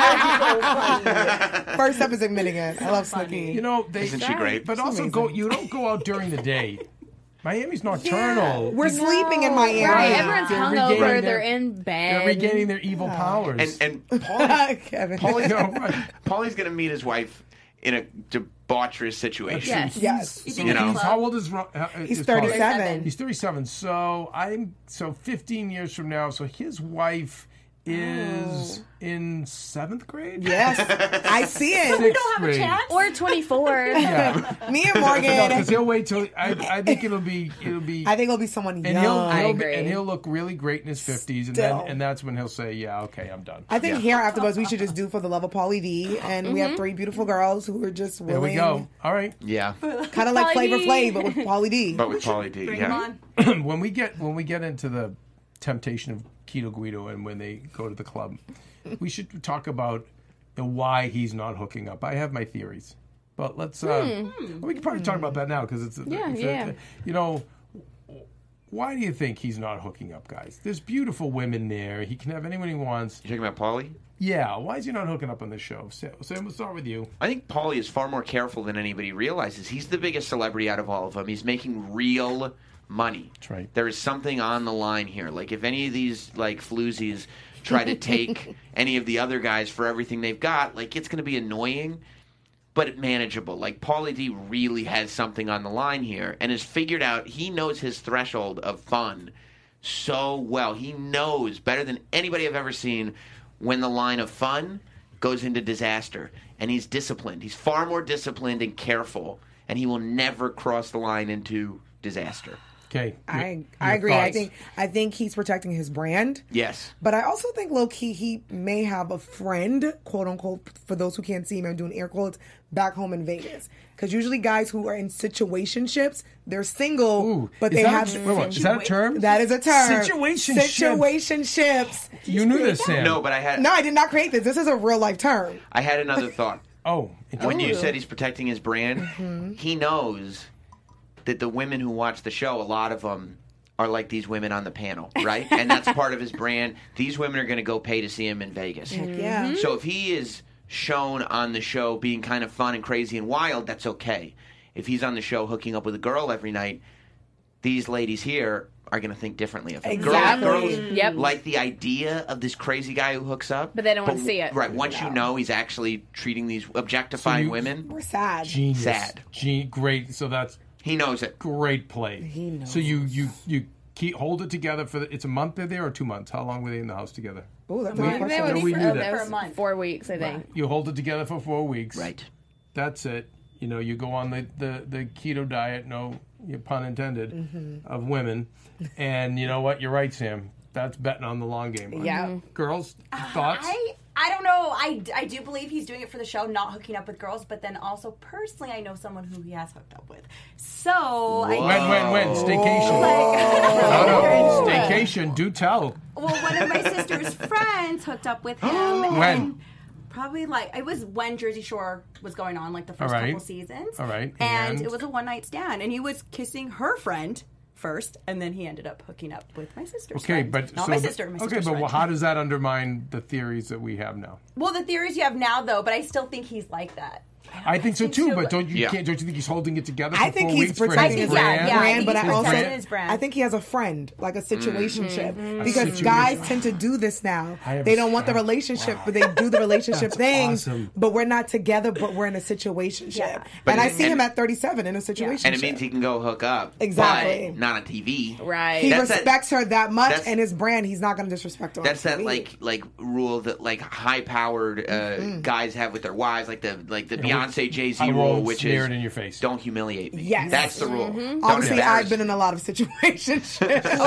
First step is admitting it. I love Snooki. You know, they, Isn't she great? But She's also, amazing. go. You don't go out during the day. Miami's nocturnal. We're sleeping in Miami. Right, Yeah. everyone's They're hungover. regaining They're their- in bed. They're regaining their evil powers. And and Pauly, Kevin. Pauly's, You know, right. Pauly's going to meet his wife in a debaucherous situation. Yes. Yes. You So think You know. the he's, club- how old is Ro- uh, He's is Pauly? thirty-seven. He's thirty-seven. So I'm so fifteen years from now. So his wife is in seventh grade. Yes, I see it. Sixth don't have a grade. chance? Or twenty-four. Yeah, Me and no, Morgan. because he'll wait till I, I think it'll be it'll be. I think it'll be someone and young. he'll, I he'll agree. and he'll look really great in his fifties, and then Still. and that's when he'll say, "Yeah, okay, I'm done." I think here afterwards we should just do for the love of Pauly D, and we have three beautiful girls who are just There willing. we go. All right. Yeah. Kind of like Pauly Flavor D. Flav, but with Pauly D. But with Pauly D, Bring yeah. him on. when we get when we get into the temptation of Keto Guido and when they go to the club, we should talk about the why he's not hooking up. I have my theories, but let's. Uh, We can probably talk about that now because it's, Yeah, it's yeah. A, you know. Why do you think he's not hooking up, guys? There's beautiful women there. He can have anyone he wants. You talking about Pauly? Yeah. Why is he not hooking up on this show? Sam, Sam, we'll start with you. I think Pauly is far more careful than anybody realizes. He's the biggest celebrity out of all of them. He's making real money. That's right. There is something on the line here. Like if any of these like floozies try to take any of the other guys for everything they've got, like it's going to be annoying, but manageable. Like Pauly D really has something on the line here and has figured out he knows his threshold of fun so well. He knows better than anybody I've ever seen when the line of fun goes into disaster. And he's disciplined. He's far more disciplined and careful, and he will never cross the line into disaster. Okay. I Your- I your agree. I thoughts? think I think he's protecting his brand. Yes. But I also think low key he may have a friend, quote unquote, for those who can't see him, I'm doing air quotes, back home in Vegas. Because usually guys who are in situationships, they're single, Ooh, but is they that have a, wait, wait, is that a term? That is a term. Situationships. Situationships. You knew this, Sam. No, but I had No, I did not create this. This is a real life term. I had another thought. Oh, When you Ooh. said he's protecting his brand, Mm-hmm. he knows that the women who watch the show, a lot of them are like these women on the panel, right? And that's part of his brand. These women are going to go pay to see him in Vegas. Yeah. So if he is shown on the show being kind of fun and crazy and wild, that's okay. If he's on the show hooking up with a girl every night, these ladies here are going to think differently of him. Exactly. Girls, girls Yep. like the idea of this crazy guy who hooks up. But they don't wanna see it. Right. Once you know he's actually treating these objectifying So you- women, We're sad. Genius. Sad. Gen- great. So that's he knows it. great play. He knows. So you you you keep hold it together for the, it's a month they're there or two months. How long were they in the house together? Oh, that's a We- good That question. was, No, we knew oh, that. that For a was month. four weeks, I think. You hold it together for four weeks. Right. That's it. You know, you go on the, the, the keto diet, no pun intended, Mm-hmm. of women. And you know what? You're right, Sam. That's betting on the long game. Yeah. Girls, thoughts? I I don't know. I, I do believe he's doing it for the show, not hooking up with girls. But then also personally, I know someone who he has hooked up with. So I When, when, when? Staycation. Like, No, no. Staycation. Do tell. well, one of my sister's friends hooked up with him. When? And probably like it was when Jersey Shore was going on, like the first All right. couple seasons. All right. And, And? it was a one night stand, and he was kissing her friend first, and then he ended up hooking up with my sister's Okay, friend. but not so my the- sister. My okay, sister's but friend. well, how does that undermine the theories that we have now? Well, the theories you have now, though, but I still think he's like that. I think so think too, so, but but- don't you Yeah. can't? Don't you think he's holding it together for I think four he's weeks for protecting his his Yeah, brand? yeah, I brand, think but he's I also protecting his brand. I think he has a friend, like a situationship, Mm-hmm. because situation. guys tend to do this now. I have They a don't want the friend. relationship, Wow. but they do the relationship That's things. awesome. But we're not together, but we're in a situationship. Yeah. But And I it- see and- him at thirty-seven in a situationship. And it means he can go hook up. Exactly. But not on T V. Right. he That's that- respects her that much, that's- and his brand, he's not going to disrespect her. on That's that T V. like like rule that like high powered uh, Mm-hmm. guys have with their wives, like the like the Yeah, Beyonce Jay Z I rule, won't which smear is it in your face. don't humiliate me. Yes. That's the rule. Don't Obviously, embarrass I've been in a lot of situationships.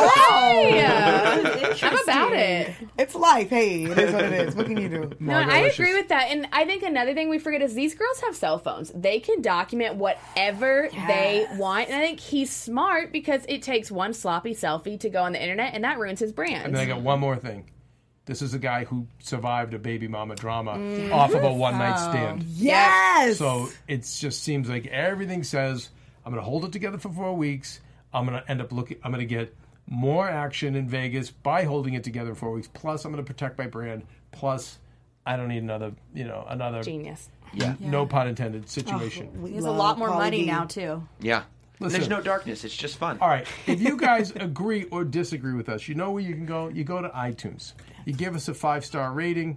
Yeah. I'm about it. It's life. Hey, it is what it is. What can you do? No, I agree with that. And I think another thing we forget is these girls have cell phones. They can document whatever they want. And I think he's smart because it takes one sloppy selfie to go on the internet, and that ruins his brand. And then I got one more thing. This is a guy who survived a baby mama drama off of a one night stand. Yes. So it just seems like everything says I'm going to hold it together for four weeks. I'm going to end up looking. I'm going to get more action in Vegas by holding it together in four weeks. Plus, I'm going to protect my brand. Plus, I don't need another. You know, another Genius. Yeah, no pun intended situation. He has a lot more money now too. Yeah. Listen. There's no darkness. It's just fun. All right. If you guys agree or disagree with us, you know where you can go? You go to iTunes. You give us a five-star rating.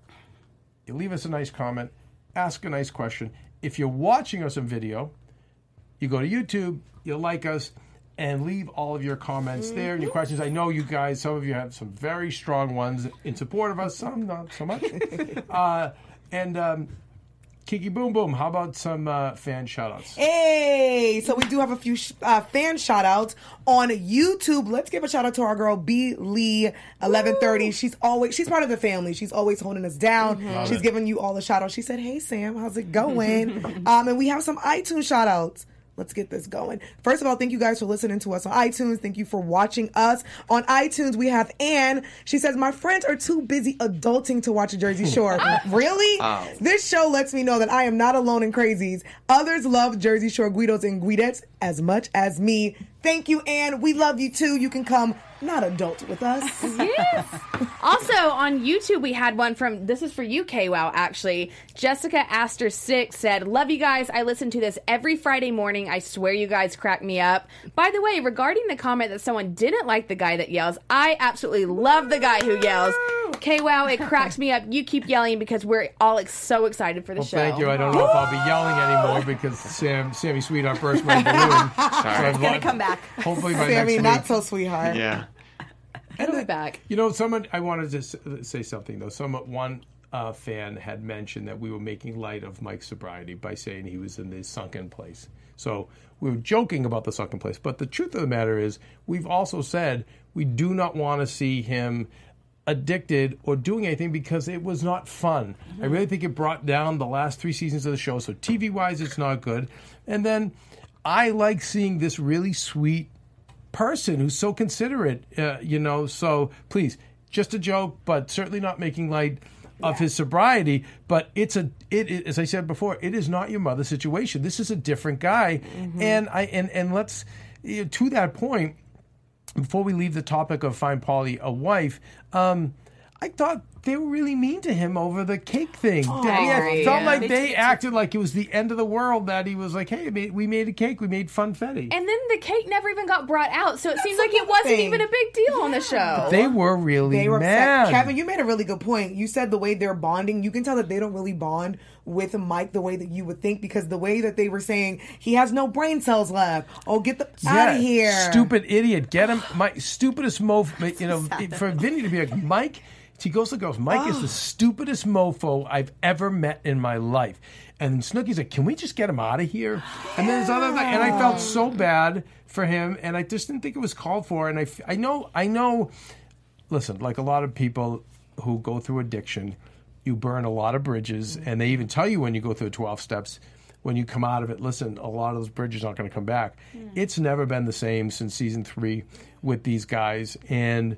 You leave us a nice comment. Ask a nice question. If you're watching us on video, you go to YouTube, you like us, and leave all of your comments there and your questions. I know you guys, some of you have some very strong ones in support of us, some not so much. uh, and um, Kiki Boom Boom, how about some uh, fan shout-outs? Hey, so we do have a few sh- uh, fan shout outs on YouTube. Let's give a shout out to our girl B Lee eleven thirty. She's always she's part of the family. She's always holding us down. Mm-hmm. She's giving you all the shout outs. She said, "Hey Sam, how's it going?" um, and we have some iTunes shout outs. Let's get this going. First of all, thank you guys for listening to us on iTunes. Thank you for watching us. On iTunes, we have Anne. She says, my friends are too busy adulting to watch Jersey Shore. Really? Oh. This show lets me know that I am not alone in crazies. Others love Jersey Shore Guidos and Guidettes as much as me. Thank you, Anne. We love you too. You can come not adult with us. Yes. Also on YouTube, we had one from, this is for you, K-Wow, actually. Jessica Astor six said, love you guys. I listen to this every Friday morning. I swear you guys crack me up. By the way, regarding the comment that someone didn't like the guy that yells, I absolutely love the guy who yells. K-Wow, it cracks me up. You keep yelling because we're all ex- so excited for the Well, show. thank you. I don't know if I'll be yelling anymore because Sam, Sammy Sweetheart burst my balloon. So It's gonna come back. Hopefully by Sammy, next not week. so sweetheart. Yeah. It'll be back. You know, someone, I wanted to s- say something, though. Someone, one uh, fan had mentioned that we were making light of Mike's sobriety by saying he was in the sunken place. So we were joking about the sunken place. But the truth of the matter is, we've also said we do not want to see him addicted or doing anything because it was not fun. I really think it brought down the last three seasons of the show. So T V-wise, it's not good. And then I like seeing this really sweet person who's so considerate, uh, you know. So please, just a joke, but certainly not making light of his sobriety. But it's a, it, it as I said before, it is not your mother's situation. This is a different guy, and I and and let's you know, to that point. Before we leave the topic of Find Pauly a wife, um, I thought they were really mean to him over the cake thing. I Yeah, agree, it felt yeah. like They they did- acted like it was the end of the world. That he was like, "Hey, we made a cake. We made funfetti." And then the cake never even got brought out, so it seems like the it wasn't thing. even a big deal on the show. They were really They were mad. upset. Kevin, you made a really good point. You said the way they're bonding, you can tell that they don't really bond with Mike the way that you would think, because the way that they were saying he has no brain cells left. Oh, get the out of here, Stupid idiot. Get him. My stupidest mofo. You know, for Vinny to be like, Mike, he goes to the girls, Mike is the stupidest mofo I've ever met in my life. And Snooki's like, can we just get him out of here? And then there's other thing. And I felt so bad for him. And I just didn't think it was called for. And I, f- I know, I know, listen, like a lot of people who go through addiction, you burn a lot of bridges. And they even tell you when you go through twelve steps, when you come out of it, listen, a lot of those bridges aren't going to come back. It's never been the same since season three with these guys. And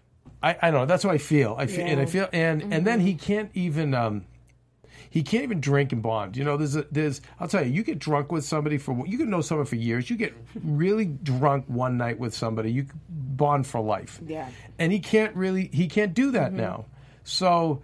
I, I don't know. That's what I feel. I feel, and I feel, and and then he can't even, um, he can't even drink and bond. You know, there's a, there's. I'll tell you, you get drunk with somebody for, you can know someone for years. You get really drunk one night with somebody, you bond for life. Yeah. And he can't really, he can't do that now. So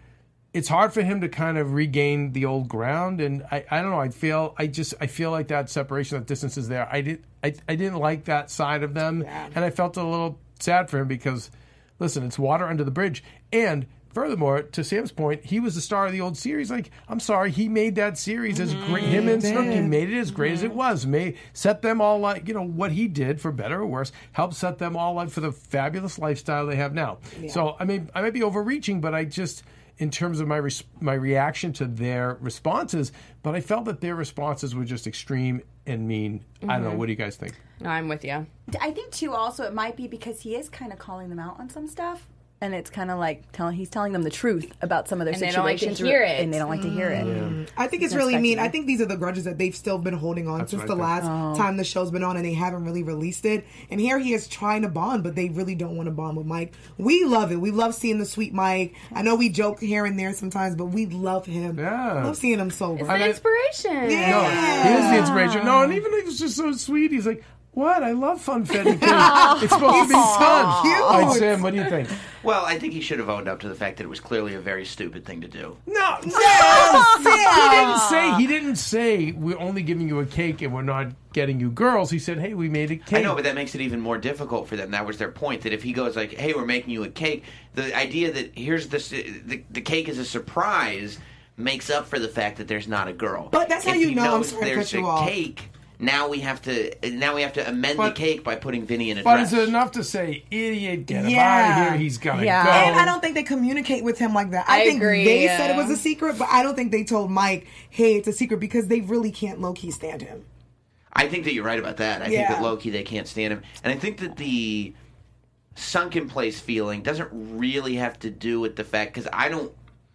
it's hard for him to kind of regain the old ground, and I, I don't know. I feel I just I feel like that separation, that distance is there. I did I, I didn't like that side of them, Yeah. and I felt a little sad for him because, listen, it's water under the bridge, and furthermore, to Sam's point, he was the star of the old series. Like, I'm sorry, he made that series as great. Him and Snooki made it as great as it was. Made set them all like you know what he did, for better or worse, helped set them all up for the fabulous lifestyle they have now. Yeah. So I mean, I might be overreaching, but I just. In terms of my res- my reaction to their responses, but I felt that their responses were just extreme and mean. I don't know. What do you guys think? I'm with you. I think too. Also, it might be because he is kind of calling them out on some stuff, and it's kind of like telling he's telling them the truth about some of their And they don't like to situations, hear it. and they don't like to hear it. I think it's really mean. I think these are the grudges that they've still been holding on That's since what the I think. last time the show's been on, and they haven't really released it. And here he is trying to bond, but they really don't want to bond with Mike. We love it. We love seeing the sweet Mike. I know we joke here and there sometimes, but we love him. Yeah. Love seeing him sober. It's the inspiration. Yeah. No, he is the inspiration. No, and even he was just so sweet. He's like, "What? I love funfetti cake. It's supposed to be fun." cute. All right, Sam, what do you think? Well, I think he should have owned up to the fact that it was clearly a very stupid thing to do. No, no, he didn't say. He didn't say we're only giving you a cake and we're not getting you girls. He said, "Hey, we made a cake." I know, but that makes it even more difficult for them. That was their point. That if he goes like, "Hey, we're making you a cake," the idea that here's this, the the cake is a surprise makes up for the fact that there's not a girl. But that's how If you he know- I'm knows sorry to there's cut you a off. cake. Now we have to. Now we have to amend But- the cake by putting Vinny in a But dress. is it enough to say, "Idiot, get him Yeah. out of here. He's gonna Yeah. go"? And I don't think they communicate with him like that. I, I think agree, they yeah. said it was a secret, but I don't think they told Mike, "Hey, it's a secret," because they really can't low key stand him. I think that you're right about that. I think Yeah. that low-key they can't stand him. And I think that the sunken place feeling doesn't really have to do with the fact, because I don't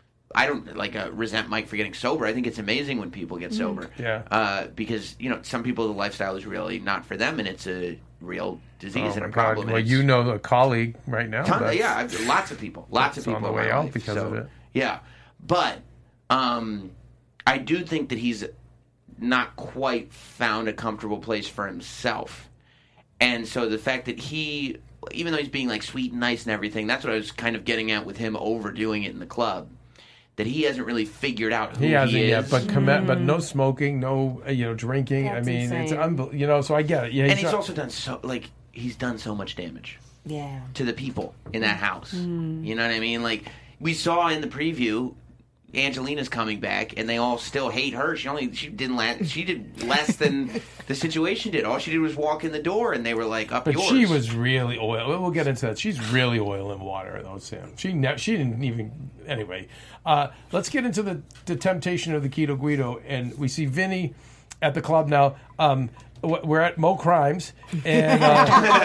I don't like uh, resent Mike for getting sober. I think it's amazing when people get sober. Yeah. Uh, because, you know, some people, the lifestyle is really not for them, and it's a real disease Oh and my a God. problem. Well, and you it's- know a colleague right now. Ton- that's- yeah, I've, lots of people. Lots of It's on people the in way my out life, because so, of it. Yeah, but um, I do think that he's not quite found a comfortable place for himself, and so the fact that he, even though he's being like sweet and nice and everything, that's what I was kind of getting at with him overdoing it in the club. That he hasn't really figured out who He he, hasn't is. yet, but commit, but no smoking, no uh, you know drinking. That's I mean, it's insane. unbelievable. You know, so I get it. Yeah, and he's not- also done so like he's done so much damage. Yeah. To the people in that house. Mm. You know what I mean? Like, we saw in the preview, Angelina's coming back, and they all still hate her. She only she didn't la- she did less than the situation did. All she did was walk in the door, and they were like, "Up But yours." she was really oil. We'll get into that. She's really oil and water, though, Sam. She ne- she didn't even. Anyway, uh, let's get into the, the temptation of the Keto Guido, and we see Vinny at the club now. Um, w- we're at Mo Crimes, and, uh,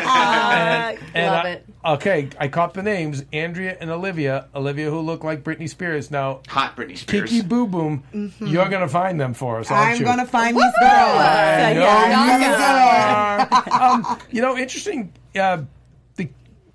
and, and Love I- it. okay, I caught the names Andrea and Olivia. Olivia, who look like Britney Spears. Now, hot Britney Spears. Kiki Boo Boom, you're gonna find them for us, aren't I'm you? gonna find these girls. I know Yeah. you are. um, you know, interesting. Uh, the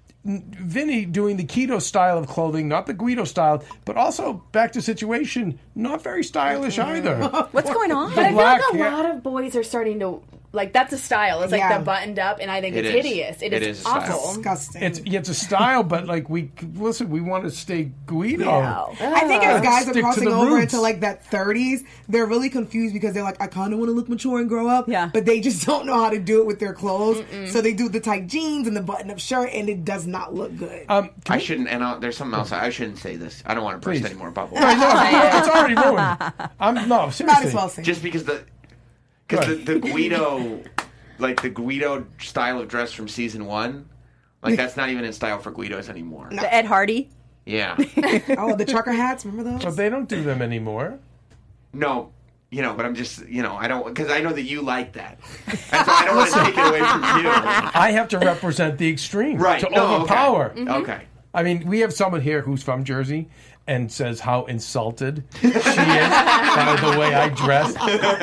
Vinny doing the keto style of clothing, not the Guido style, but also back to situation, not very stylish either. What's going on? But I feel black, like a yeah. lot of boys are starting to like that's a style. It's like Yeah. the buttoned up, and I think It it's is. hideous. It is, is a style. awful. Disgusting. It's it's a style, but like we listen, we want to stay Guido. I think as guys Stick are to crossing the over roots. into like that thirties, they're really confused because they're like, I kind of want to look mature and grow up, Yeah. but they just don't know how to do it with their clothes. So they do the tight jeans and the button-up shirt, and it does not look good. Um, I shouldn't, and I'll, there's something else. I shouldn't say this. I don't want to burst Please. any more bubbles. I know it's already ruined. I'm no seriously. Might as well say. Just because the because the, Good. the Guido, like the Guido style of dress from season one, like that's not even in style for Guidos anymore. The Ed Hardy. Yeah. Oh, the trucker hats, remember those? But they don't do them anymore. No, you know, but I'm just, you know, I don't, because I know that you like that. And so I don't want to take it away from you. I have to represent the extreme Right. to No, overpower. Okay. Okay. I mean, we have someone here who's from Jersey and says how insulted she is by the way I dress.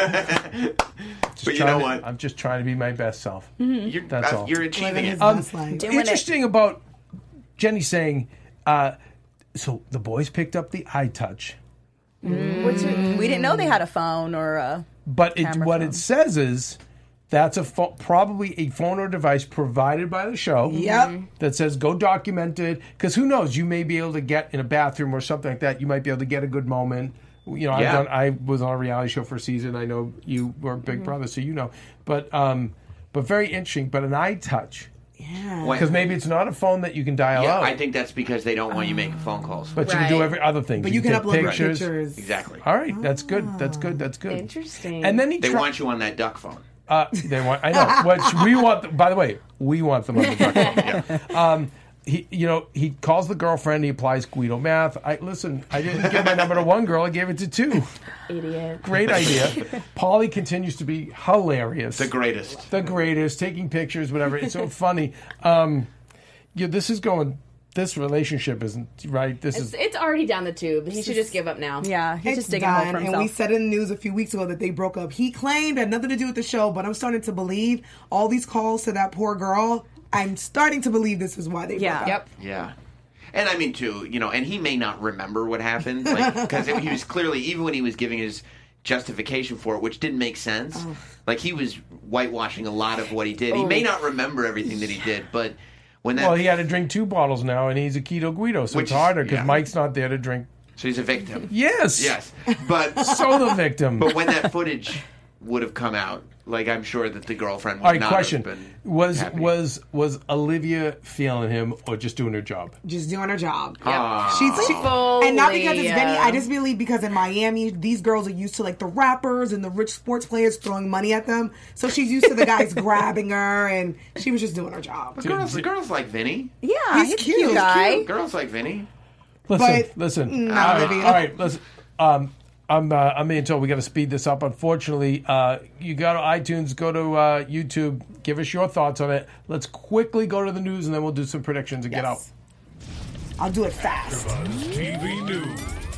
Just But you trying know to- what? I'm just trying to be my best self. You're, That's uh, all. you're Living achieving his it. Um, best life. Doing it. interesting about Jenny saying, uh, so the boys picked up the iTouch, Which we, we didn't know they had a phone or a. but it, Camera what phone. it says is That's a pho- probably a phone or device provided by the show. Yep. That says go document it. Because who knows? You may be able to get in a bathroom or something like that. You might be able to get a good moment. You know, I've Yeah. done. I was on a reality show for a season. I know you were Big Brother, so you know. But um, but very interesting. But an eye touch. Yeah. When- Because maybe it's not a phone that you can dial Yeah, out. I think that's because they don't want you making phone calls. But you can do Right. every other thing. But you can take upload your pictures. pictures. Exactly. All right, that's good. That's good. That's good. Interesting. And then he They tri- want you on that duck phone. Uh, they want. I know. Which we want. By the way, we want them on the duck phone. Yeah. Um, he, you know, he calls the girlfriend. He applies Guido math. I listen. I didn't give my number to one girl. I gave it to two. Idiot. Great idea. Polly continues to be hilarious. The greatest. The greatest. Taking pictures, whatever. It's so funny. Um, yeah, this is going. This relationship isn't right. This It's, is. it's already down the tube. He should just give up now. Yeah, he's It's just digging a hole done, for and himself. we said in the news a few weeks ago that they broke up. He claimed it had nothing to do with the show, but I'm starting to believe all these calls to that poor girl. I'm starting to believe this is why they Yeah. broke up. Yep. Yeah. And I mean, too, you know, and he may not remember what happened. Because he was clearly, even when he was giving his justification for it, which didn't make sense, Oh. like he was whitewashing a lot of what he did. He may not remember everything that he did, but when that. Well, he had to drink two bottles now, and he's a keto Guido, so Which it's is- harder because yeah. Mike's not there to drink. So he's a victim. Yes. Yes. But. So the victim. But when that footage would have come out, like I'm sure that the girlfriend would All right, not question: have been Was happy. was was Olivia feeling him or just doing her job? Just doing her job. Ah. She's she, and not because it's Fully, Vinny. uh, I just believe because in Miami, these girls are used to like the rappers and the rich sports players throwing money at them. So she's used to the guys grabbing her, and she was just doing her job. But girls, girls like Vinny. yeah, He's he's, a cute. cute, He's guy. cute. Girls like Vinny. Listen, But- listen. No, all, right, Olivia. all right, listen. Um, I'm uh, I'm being told we got to speed this up. Unfortunately, uh, you go to iTunes, go to uh, YouTube, give us your thoughts on it. Let's quickly go to the news, and then we'll do some predictions and get out. Yes. I'll do it fast. T V News.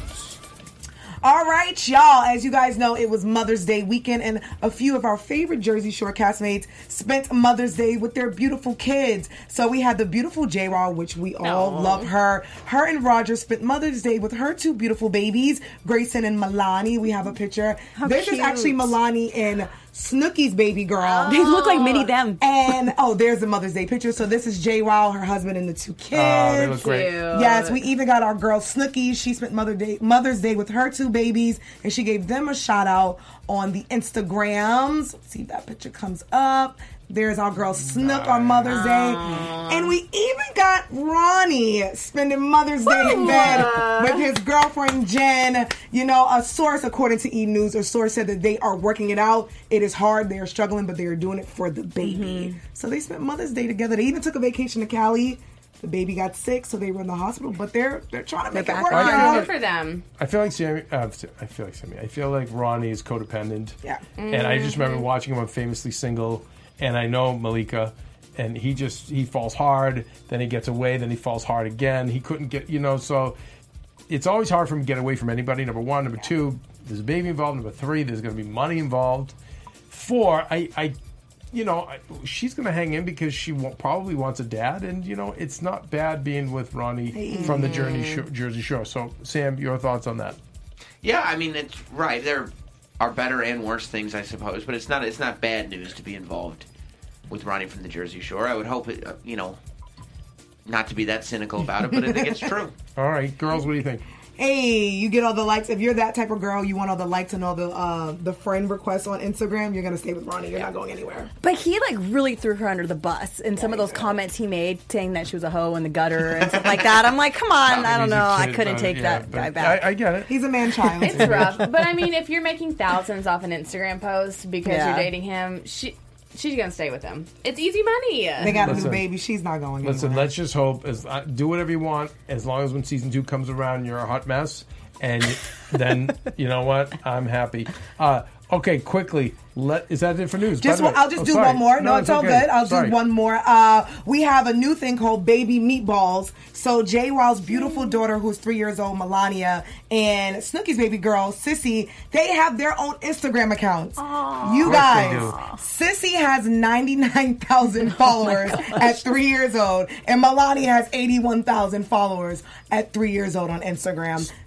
All right, y'all. As you guys know, it was Mother's Day weekend, and a few of our favorite Jersey Shore castmates spent Mother's Day with their beautiful kids. So we had the beautiful J-Raw, which we all Aw. love her. Her and Roger spent Mother's Day with her two beautiful babies, Grayson and Milani. We have a picture. How this cute. is actually Milani and Snooki's baby girl. They look like mini them. And oh, there's the Mother's Day picture. So this is J-Raw, her husband, and the two kids. Oh, they look great. Cute. Yes, we even got our girl Snooki. She spent Mother Day, Mother's Day with her two babies, and she gave them a shout out on the Instagrams. Let's see if that picture comes up. There's our girl Snook on Mother's Day. And we even got Ronnie spending Mother's Day in bed with his girlfriend Jen. You know, a source, according to E! News, a source said that they are working it out. It is hard. They are struggling, but they are doing it for the baby. So they spent Mother's Day together. They even took a vacation to Cali. The baby got sick, so they were in the hospital. But they're they're trying to make it back work on. out. Good for them. I feel like Sammy. Uh, I feel like Sammy. I feel like Ronnie is codependent. Yeah. And I just remember watching him on Famously Single, and I know Malika, and he just he falls hard, then he gets away, then he falls hard again. He couldn't get, you know, so it's always hard for him to get away from anybody. Number one, number two, there's a baby involved. Number three, there's going to be money involved. Four, I, I you know, I, she's going to hang in because she won't, probably wants a dad, and you know, it's not bad being with Ronnie from the Jersey Shore, Jersey Shore. So, Sam, your thoughts on that? Yeah, I mean, it's right. There are better and worse things, I suppose, but it's not it's not bad news to be involved with Ronnie from the Jersey Shore. I would hope it, uh, you know, not to be that cynical about it, but I think it's true. All right, girls, what do you think? Hey, you get all the likes. If you're that type of girl, you want all the likes and all the uh, the friend requests on Instagram, you're gonna stay with Ronnie. You're not going anywhere. But he like really threw her under the bus in some of those comments he made, saying that she was a hoe in the gutter and stuff like that. I'm like, come on, I don't He's a know, I kid, couldn't but, take yeah, that but guy back. I, I get it. He's a man child. It's rough. But I mean, if you're making thousands off an Instagram post because Yeah. you're dating him, she she's gonna stay with him. It's easy money. They got a Listen. new baby. She's not going Listen, anywhere. let's just hope. As uh, do whatever you want, as long as when season two comes around, you're a hot mess, and then you know what? I'm happy. Uh, okay, quickly. Let is that it for news? Just By the one, way- I'll just oh, do sorry. one more. No, it's all okay. good. I'll Sorry. do one more. Uh, we have a new thing called baby meatballs. So J. Raw's beautiful daughter, who's three years old, Melania, and Snooki's baby girl, Sissy, they have their own Instagram accounts. You Of guys, course they Sissy has ninety-nine thousand followers at three years old, and Melania has eighty-one thousand followers at three years old on Instagram.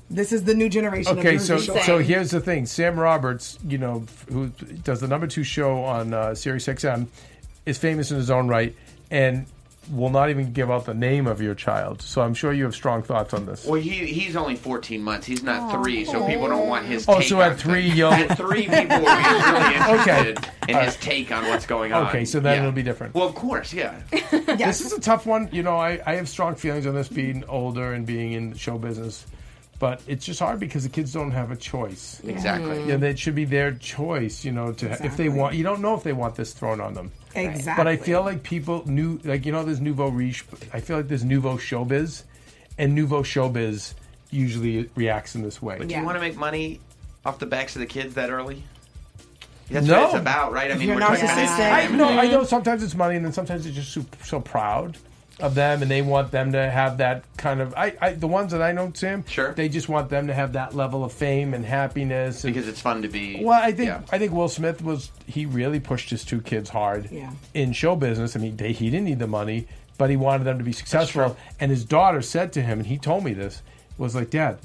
This is the new generation. Okay, of so Jersey Shore. so here's the thing. Sam Roberts, you know, who does the number two show on uh, Sirius X M, is famous in his own right, and will not even give out the name of your child. So I'm sure you have strong thoughts on this. Well, he he's only fourteen months. He's not three, so people don't want his Oh, take so on at three, things. you'll... At three, people will be really interested Okay. in All his right. take on what's going on. Okay, so then Yeah. it'll be different. Well, of course, yeah. This is a tough one. You know, I, I have strong feelings on this being older and being in show business. But it's just hard because the kids don't have a choice. Exactly. Yeah, that should be their choice, you know, to if they Exactly. want. You don't know if they want this thrown on them. Exactly. But I feel like people new, like you know, there's nouveau riche. I feel like there's nouveau showbiz, and nouveau showbiz usually reacts in this way. But do Yeah. you want to make money off the backs of the kids that early? That's No. what it's about, right? I If mean, you're we're talking about narcissistic. I know, I know. Sometimes it's money, and then sometimes they're just so, so proud of them, and they want them to have that kind of. I, I the ones that I know, Sam. Sure. They just want them to have that level of fame and happiness. And, because it's fun to be. well, I think yeah. I think Will Smith was he really pushed his two kids hard Yeah. in show business. I mean, they, he didn't need the money, but he wanted them to be successful. true. And his daughter said to him, and he told me this, was like, Dad,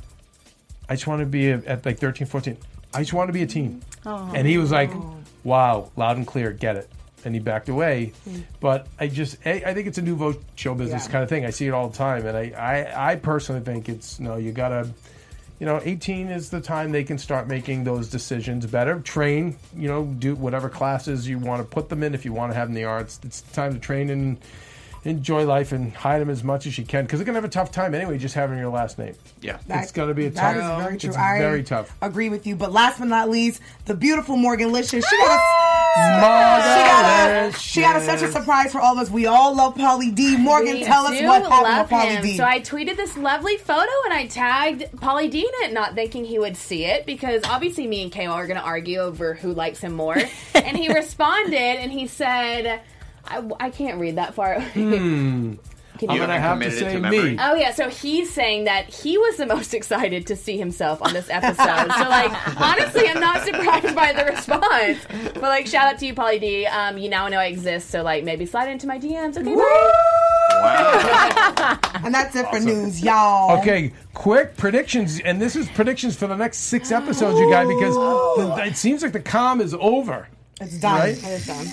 I just want to be a, at like thirteen, fourteen. I just want to be a teen. And he was like, wow, loud and clear, get it. And he backed away. But I just, I, I think it's a nouveau show business Yeah. kind of thing. I see it all the time. And I, I, I personally think it's, no, you got to, you know, eighteen is the time they can start making those decisions better. Train, you know, do whatever classes you want to put them in if you want to have in the arts. It's time to train and enjoy life and hide them as much as you can because they're going to have a tough time anyway just having your last name. Yeah. It's going to be a That tough. is very true. It's I very tough. agree with you. But last but not least, the beautiful Morgan Licious. She got a, Morgan she got a, Licious. she got a, such a surprise for all of us. We all love Pauly D. Morgan, We tell us do what happened love with Pauly him. D. So I tweeted this lovely photo and I tagged Pauly D in it, not thinking he would see it because obviously me and K O are going to argue over who likes him more. And he responded and he said, I, I can't read that far. Hmm. Can I'm you- going to have to committed say to memory. me. Oh yeah, so he's saying that he was the most excited to see himself on this episode. So like, honestly, I'm not surprised by the response. But like, shout out to you, Pauly D. Um, you now know I exist, so like, maybe slide into my D Ms. Okay, bye. Wow. And that's it for news, y'all. Okay, quick predictions, and this is predictions for the next six episodes, you guys, because the, it seems like the calm is over. It's done. Right? It's done.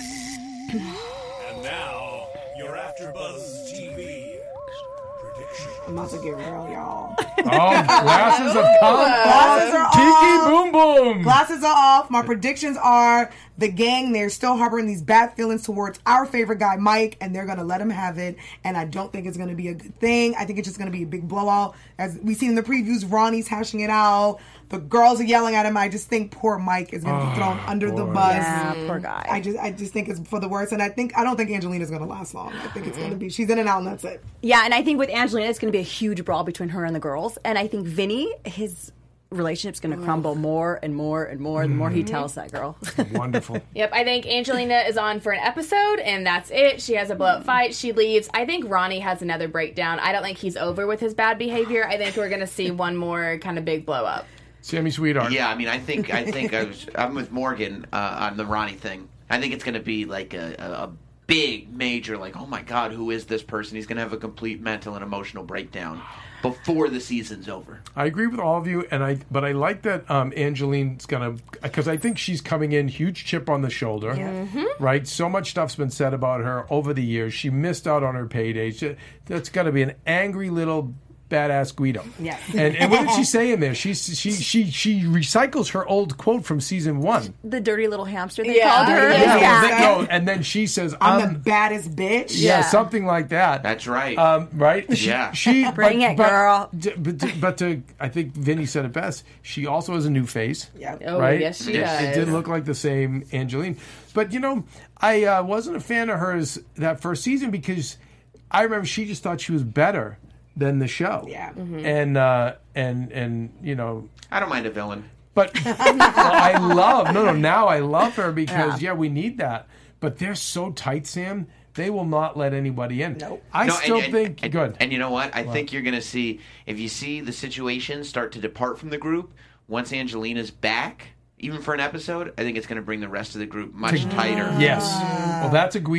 And now, your AfterBuzz T V prediction. I'm about to get real, y'all. Oh, glasses of calm. Glasses are Kiki off. boom boom. Glasses are off. My predictions are the gang, they're still harboring these bad feelings towards our favorite guy, Mike, and they're going to let him have it. And I don't think it's going to be a good thing. I think it's just going to be a big blowout. As we see in the previews, Ronnie's hashing it out. The girls are yelling at him. I just think poor Mike is going to be thrown under the bus. Yeah, poor guy. I just, I just think it's for the worst. And I think, I don't think Angelina's going to last long. I think it's going to be, she's in and out, and that's it. Yeah, and I think with Angelina, it's going to be a huge brawl between her and the girls. And I think Vinny, his relationship's going to crumble more and more and more the more he tells that girl. Wonderful. Yep, I think Angelina is on for an episode, and that's it. She has a blow-up fight. She leaves. I think Ronnie has another breakdown. I don't think he's over with his bad behavior. I think we're going to see one more kind of big blow-up. Sammy Sweetheart. Yeah, I mean, I think I think I was, I'm with Morgan uh, on the Ronnie thing. I think it's going to be like a, a, a big, major, like, oh my God, who is this person? He's going to have a complete mental and emotional breakdown before the season's over. I agree with all of you, and I but I like that um, Angeline's gonna because I think she's coming in huge chip on the shoulder, right? So much stuff's been said about her over the years. She missed out on her payday. She, that's gonna be an angry little badass Guido. Yes. And, and what did she say in there? She she she she recycles her old quote from season one. The dirty little hamster they Yeah. called her. Yeah. Yeah, Yeah. well, then- no, and then she says, I'm "I'm the baddest bitch. yeah, Yeah. something like that." That's right. Um, right? Yeah. She, she Bring but, it, but, girl. d- But, to- but to, I think Vinny said it best. She also has a new face. Yeah. Oh, Right? yes, she it, does. It didn't look like the same Angeline. But, you know, I uh, wasn't a fan of hers that first season because I remember she just thought she was better than the show. Yeah. And, uh, and, and you know... I don't mind a villain. But well, I love... No, no, now I love her because, yeah, we need that. But they're so tight, Sam. They will not let anybody in. Nope. I No, still and, and, think... and, good. And you know what? I think you're going to see, if you see the situation start to depart from the group, once Angelina's back, even for an episode, I think it's going to bring the rest of the group much tighter. Yes. Well, that's a Guido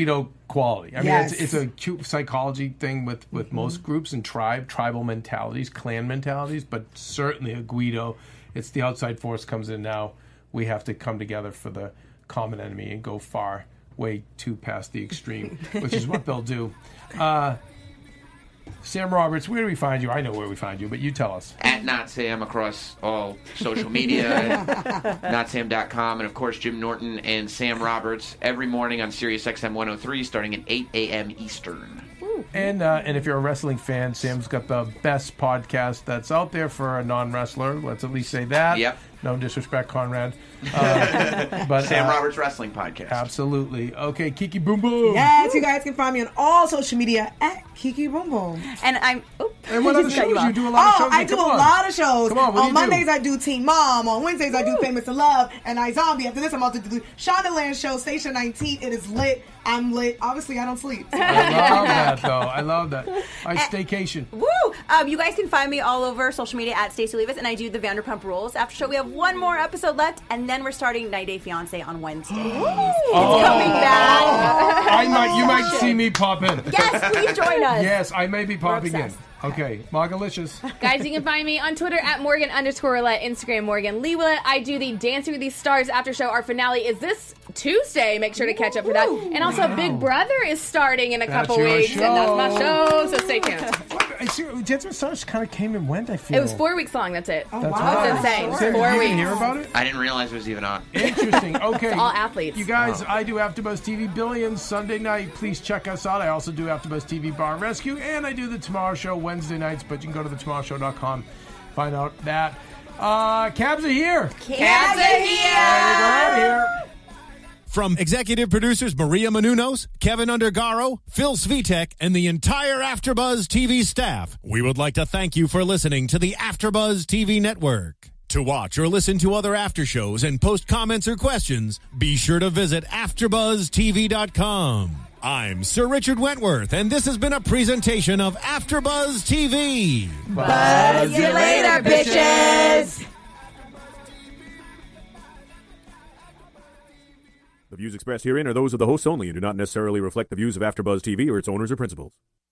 quality. I Yes. mean, it's, it's a cute psychology thing with, with mm-hmm. most groups and tribe, tribal mentalities, clan mentalities, but certainly a Guido, it's the outside force comes in now. We have to come together for the common enemy and go far, way too past the extreme, which is what they'll do. Uh, Sam Roberts, where do we find you? I know where we find you, but you tell us. At Not Sam across all social media, not sam dot com, and of course Jim Norton and Sam Roberts every morning on Sirius X M one oh three starting at eight a.m. Eastern. And uh, and if you're a wrestling fan, Sam's got the best podcast that's out there for a non-wrestler. Let's at least say that. Yep. No disrespect, Conrad. Uh, but Sam uh, Roberts Wrestling Podcast. Absolutely. Okay, Kiki Boom Boom. Yes, you guys can find me on all social media at Kiki Boom Boom. And I'm. Oh, and what other shows? You do a lot oh, of shows. I do a lot of shows. Come on, what on do you Mondays do? I do Teen Mom. On Wednesdays I do Famous to Love and I Zombie. After this I'm about to do Shondaland Show, Station nineteen. It is lit. I'm lit. Obviously I don't sleep. I love that though. I love that. All right, staycation. Woo! Um, you guys can find me all over social media at Stacey Levis, and I do the Vanderpump Rules after show. We have one more episode left, and then we're starting ninety Day Fiancé on Wednesday. It's Oh. coming back. I might, you might see me pop in. Yes, please join us. Yes, I may be popping in. obsessed. Okay, Margalicious. Guys, you can find me on Twitter at Morgan underscore Willett, Instagram Morgan Lee Willett. I do the Dancing with the Stars after show. Our finale is this Tuesday. Make sure to catch up for that. And also, Wow. Big Brother is starting in a That's couple your weeks, show. and that's my show. So stay tuned. I see. Dancing with Stars kind of came and went. I feel It was four weeks long. That's it. Oh, That's wow. That's insane. Sam, Four did you weeks. even hear about it? I didn't realize it was even on. Interesting. Okay. It's all athletes. You guys, I do AfterBuzz T V Billions Sunday night. Please check us out. I also do AfterBuzz T V Bar and Rescue, and I do the Tomorrow Show Wednesday nights. But you can go to the tomorrow show dot com, find out that. Uh, Cabs are here. Cabs are here. We're out here. From executive producers Maria Menounos, Kevin Undergaro, Phil Svitek, and the entire AfterBuzz T V staff, we would like to thank you for listening to the AfterBuzz T V network. To watch or listen to other after shows and post comments or questions, be sure to visit after buzz T V dot com. I'm Sir Richard Wentworth, and this has been a presentation of AfterBuzz T V. Buzz you later, bitches. The views expressed herein are those of the hosts only and do not necessarily reflect the views of AfterBuzz T V or its owners or principals.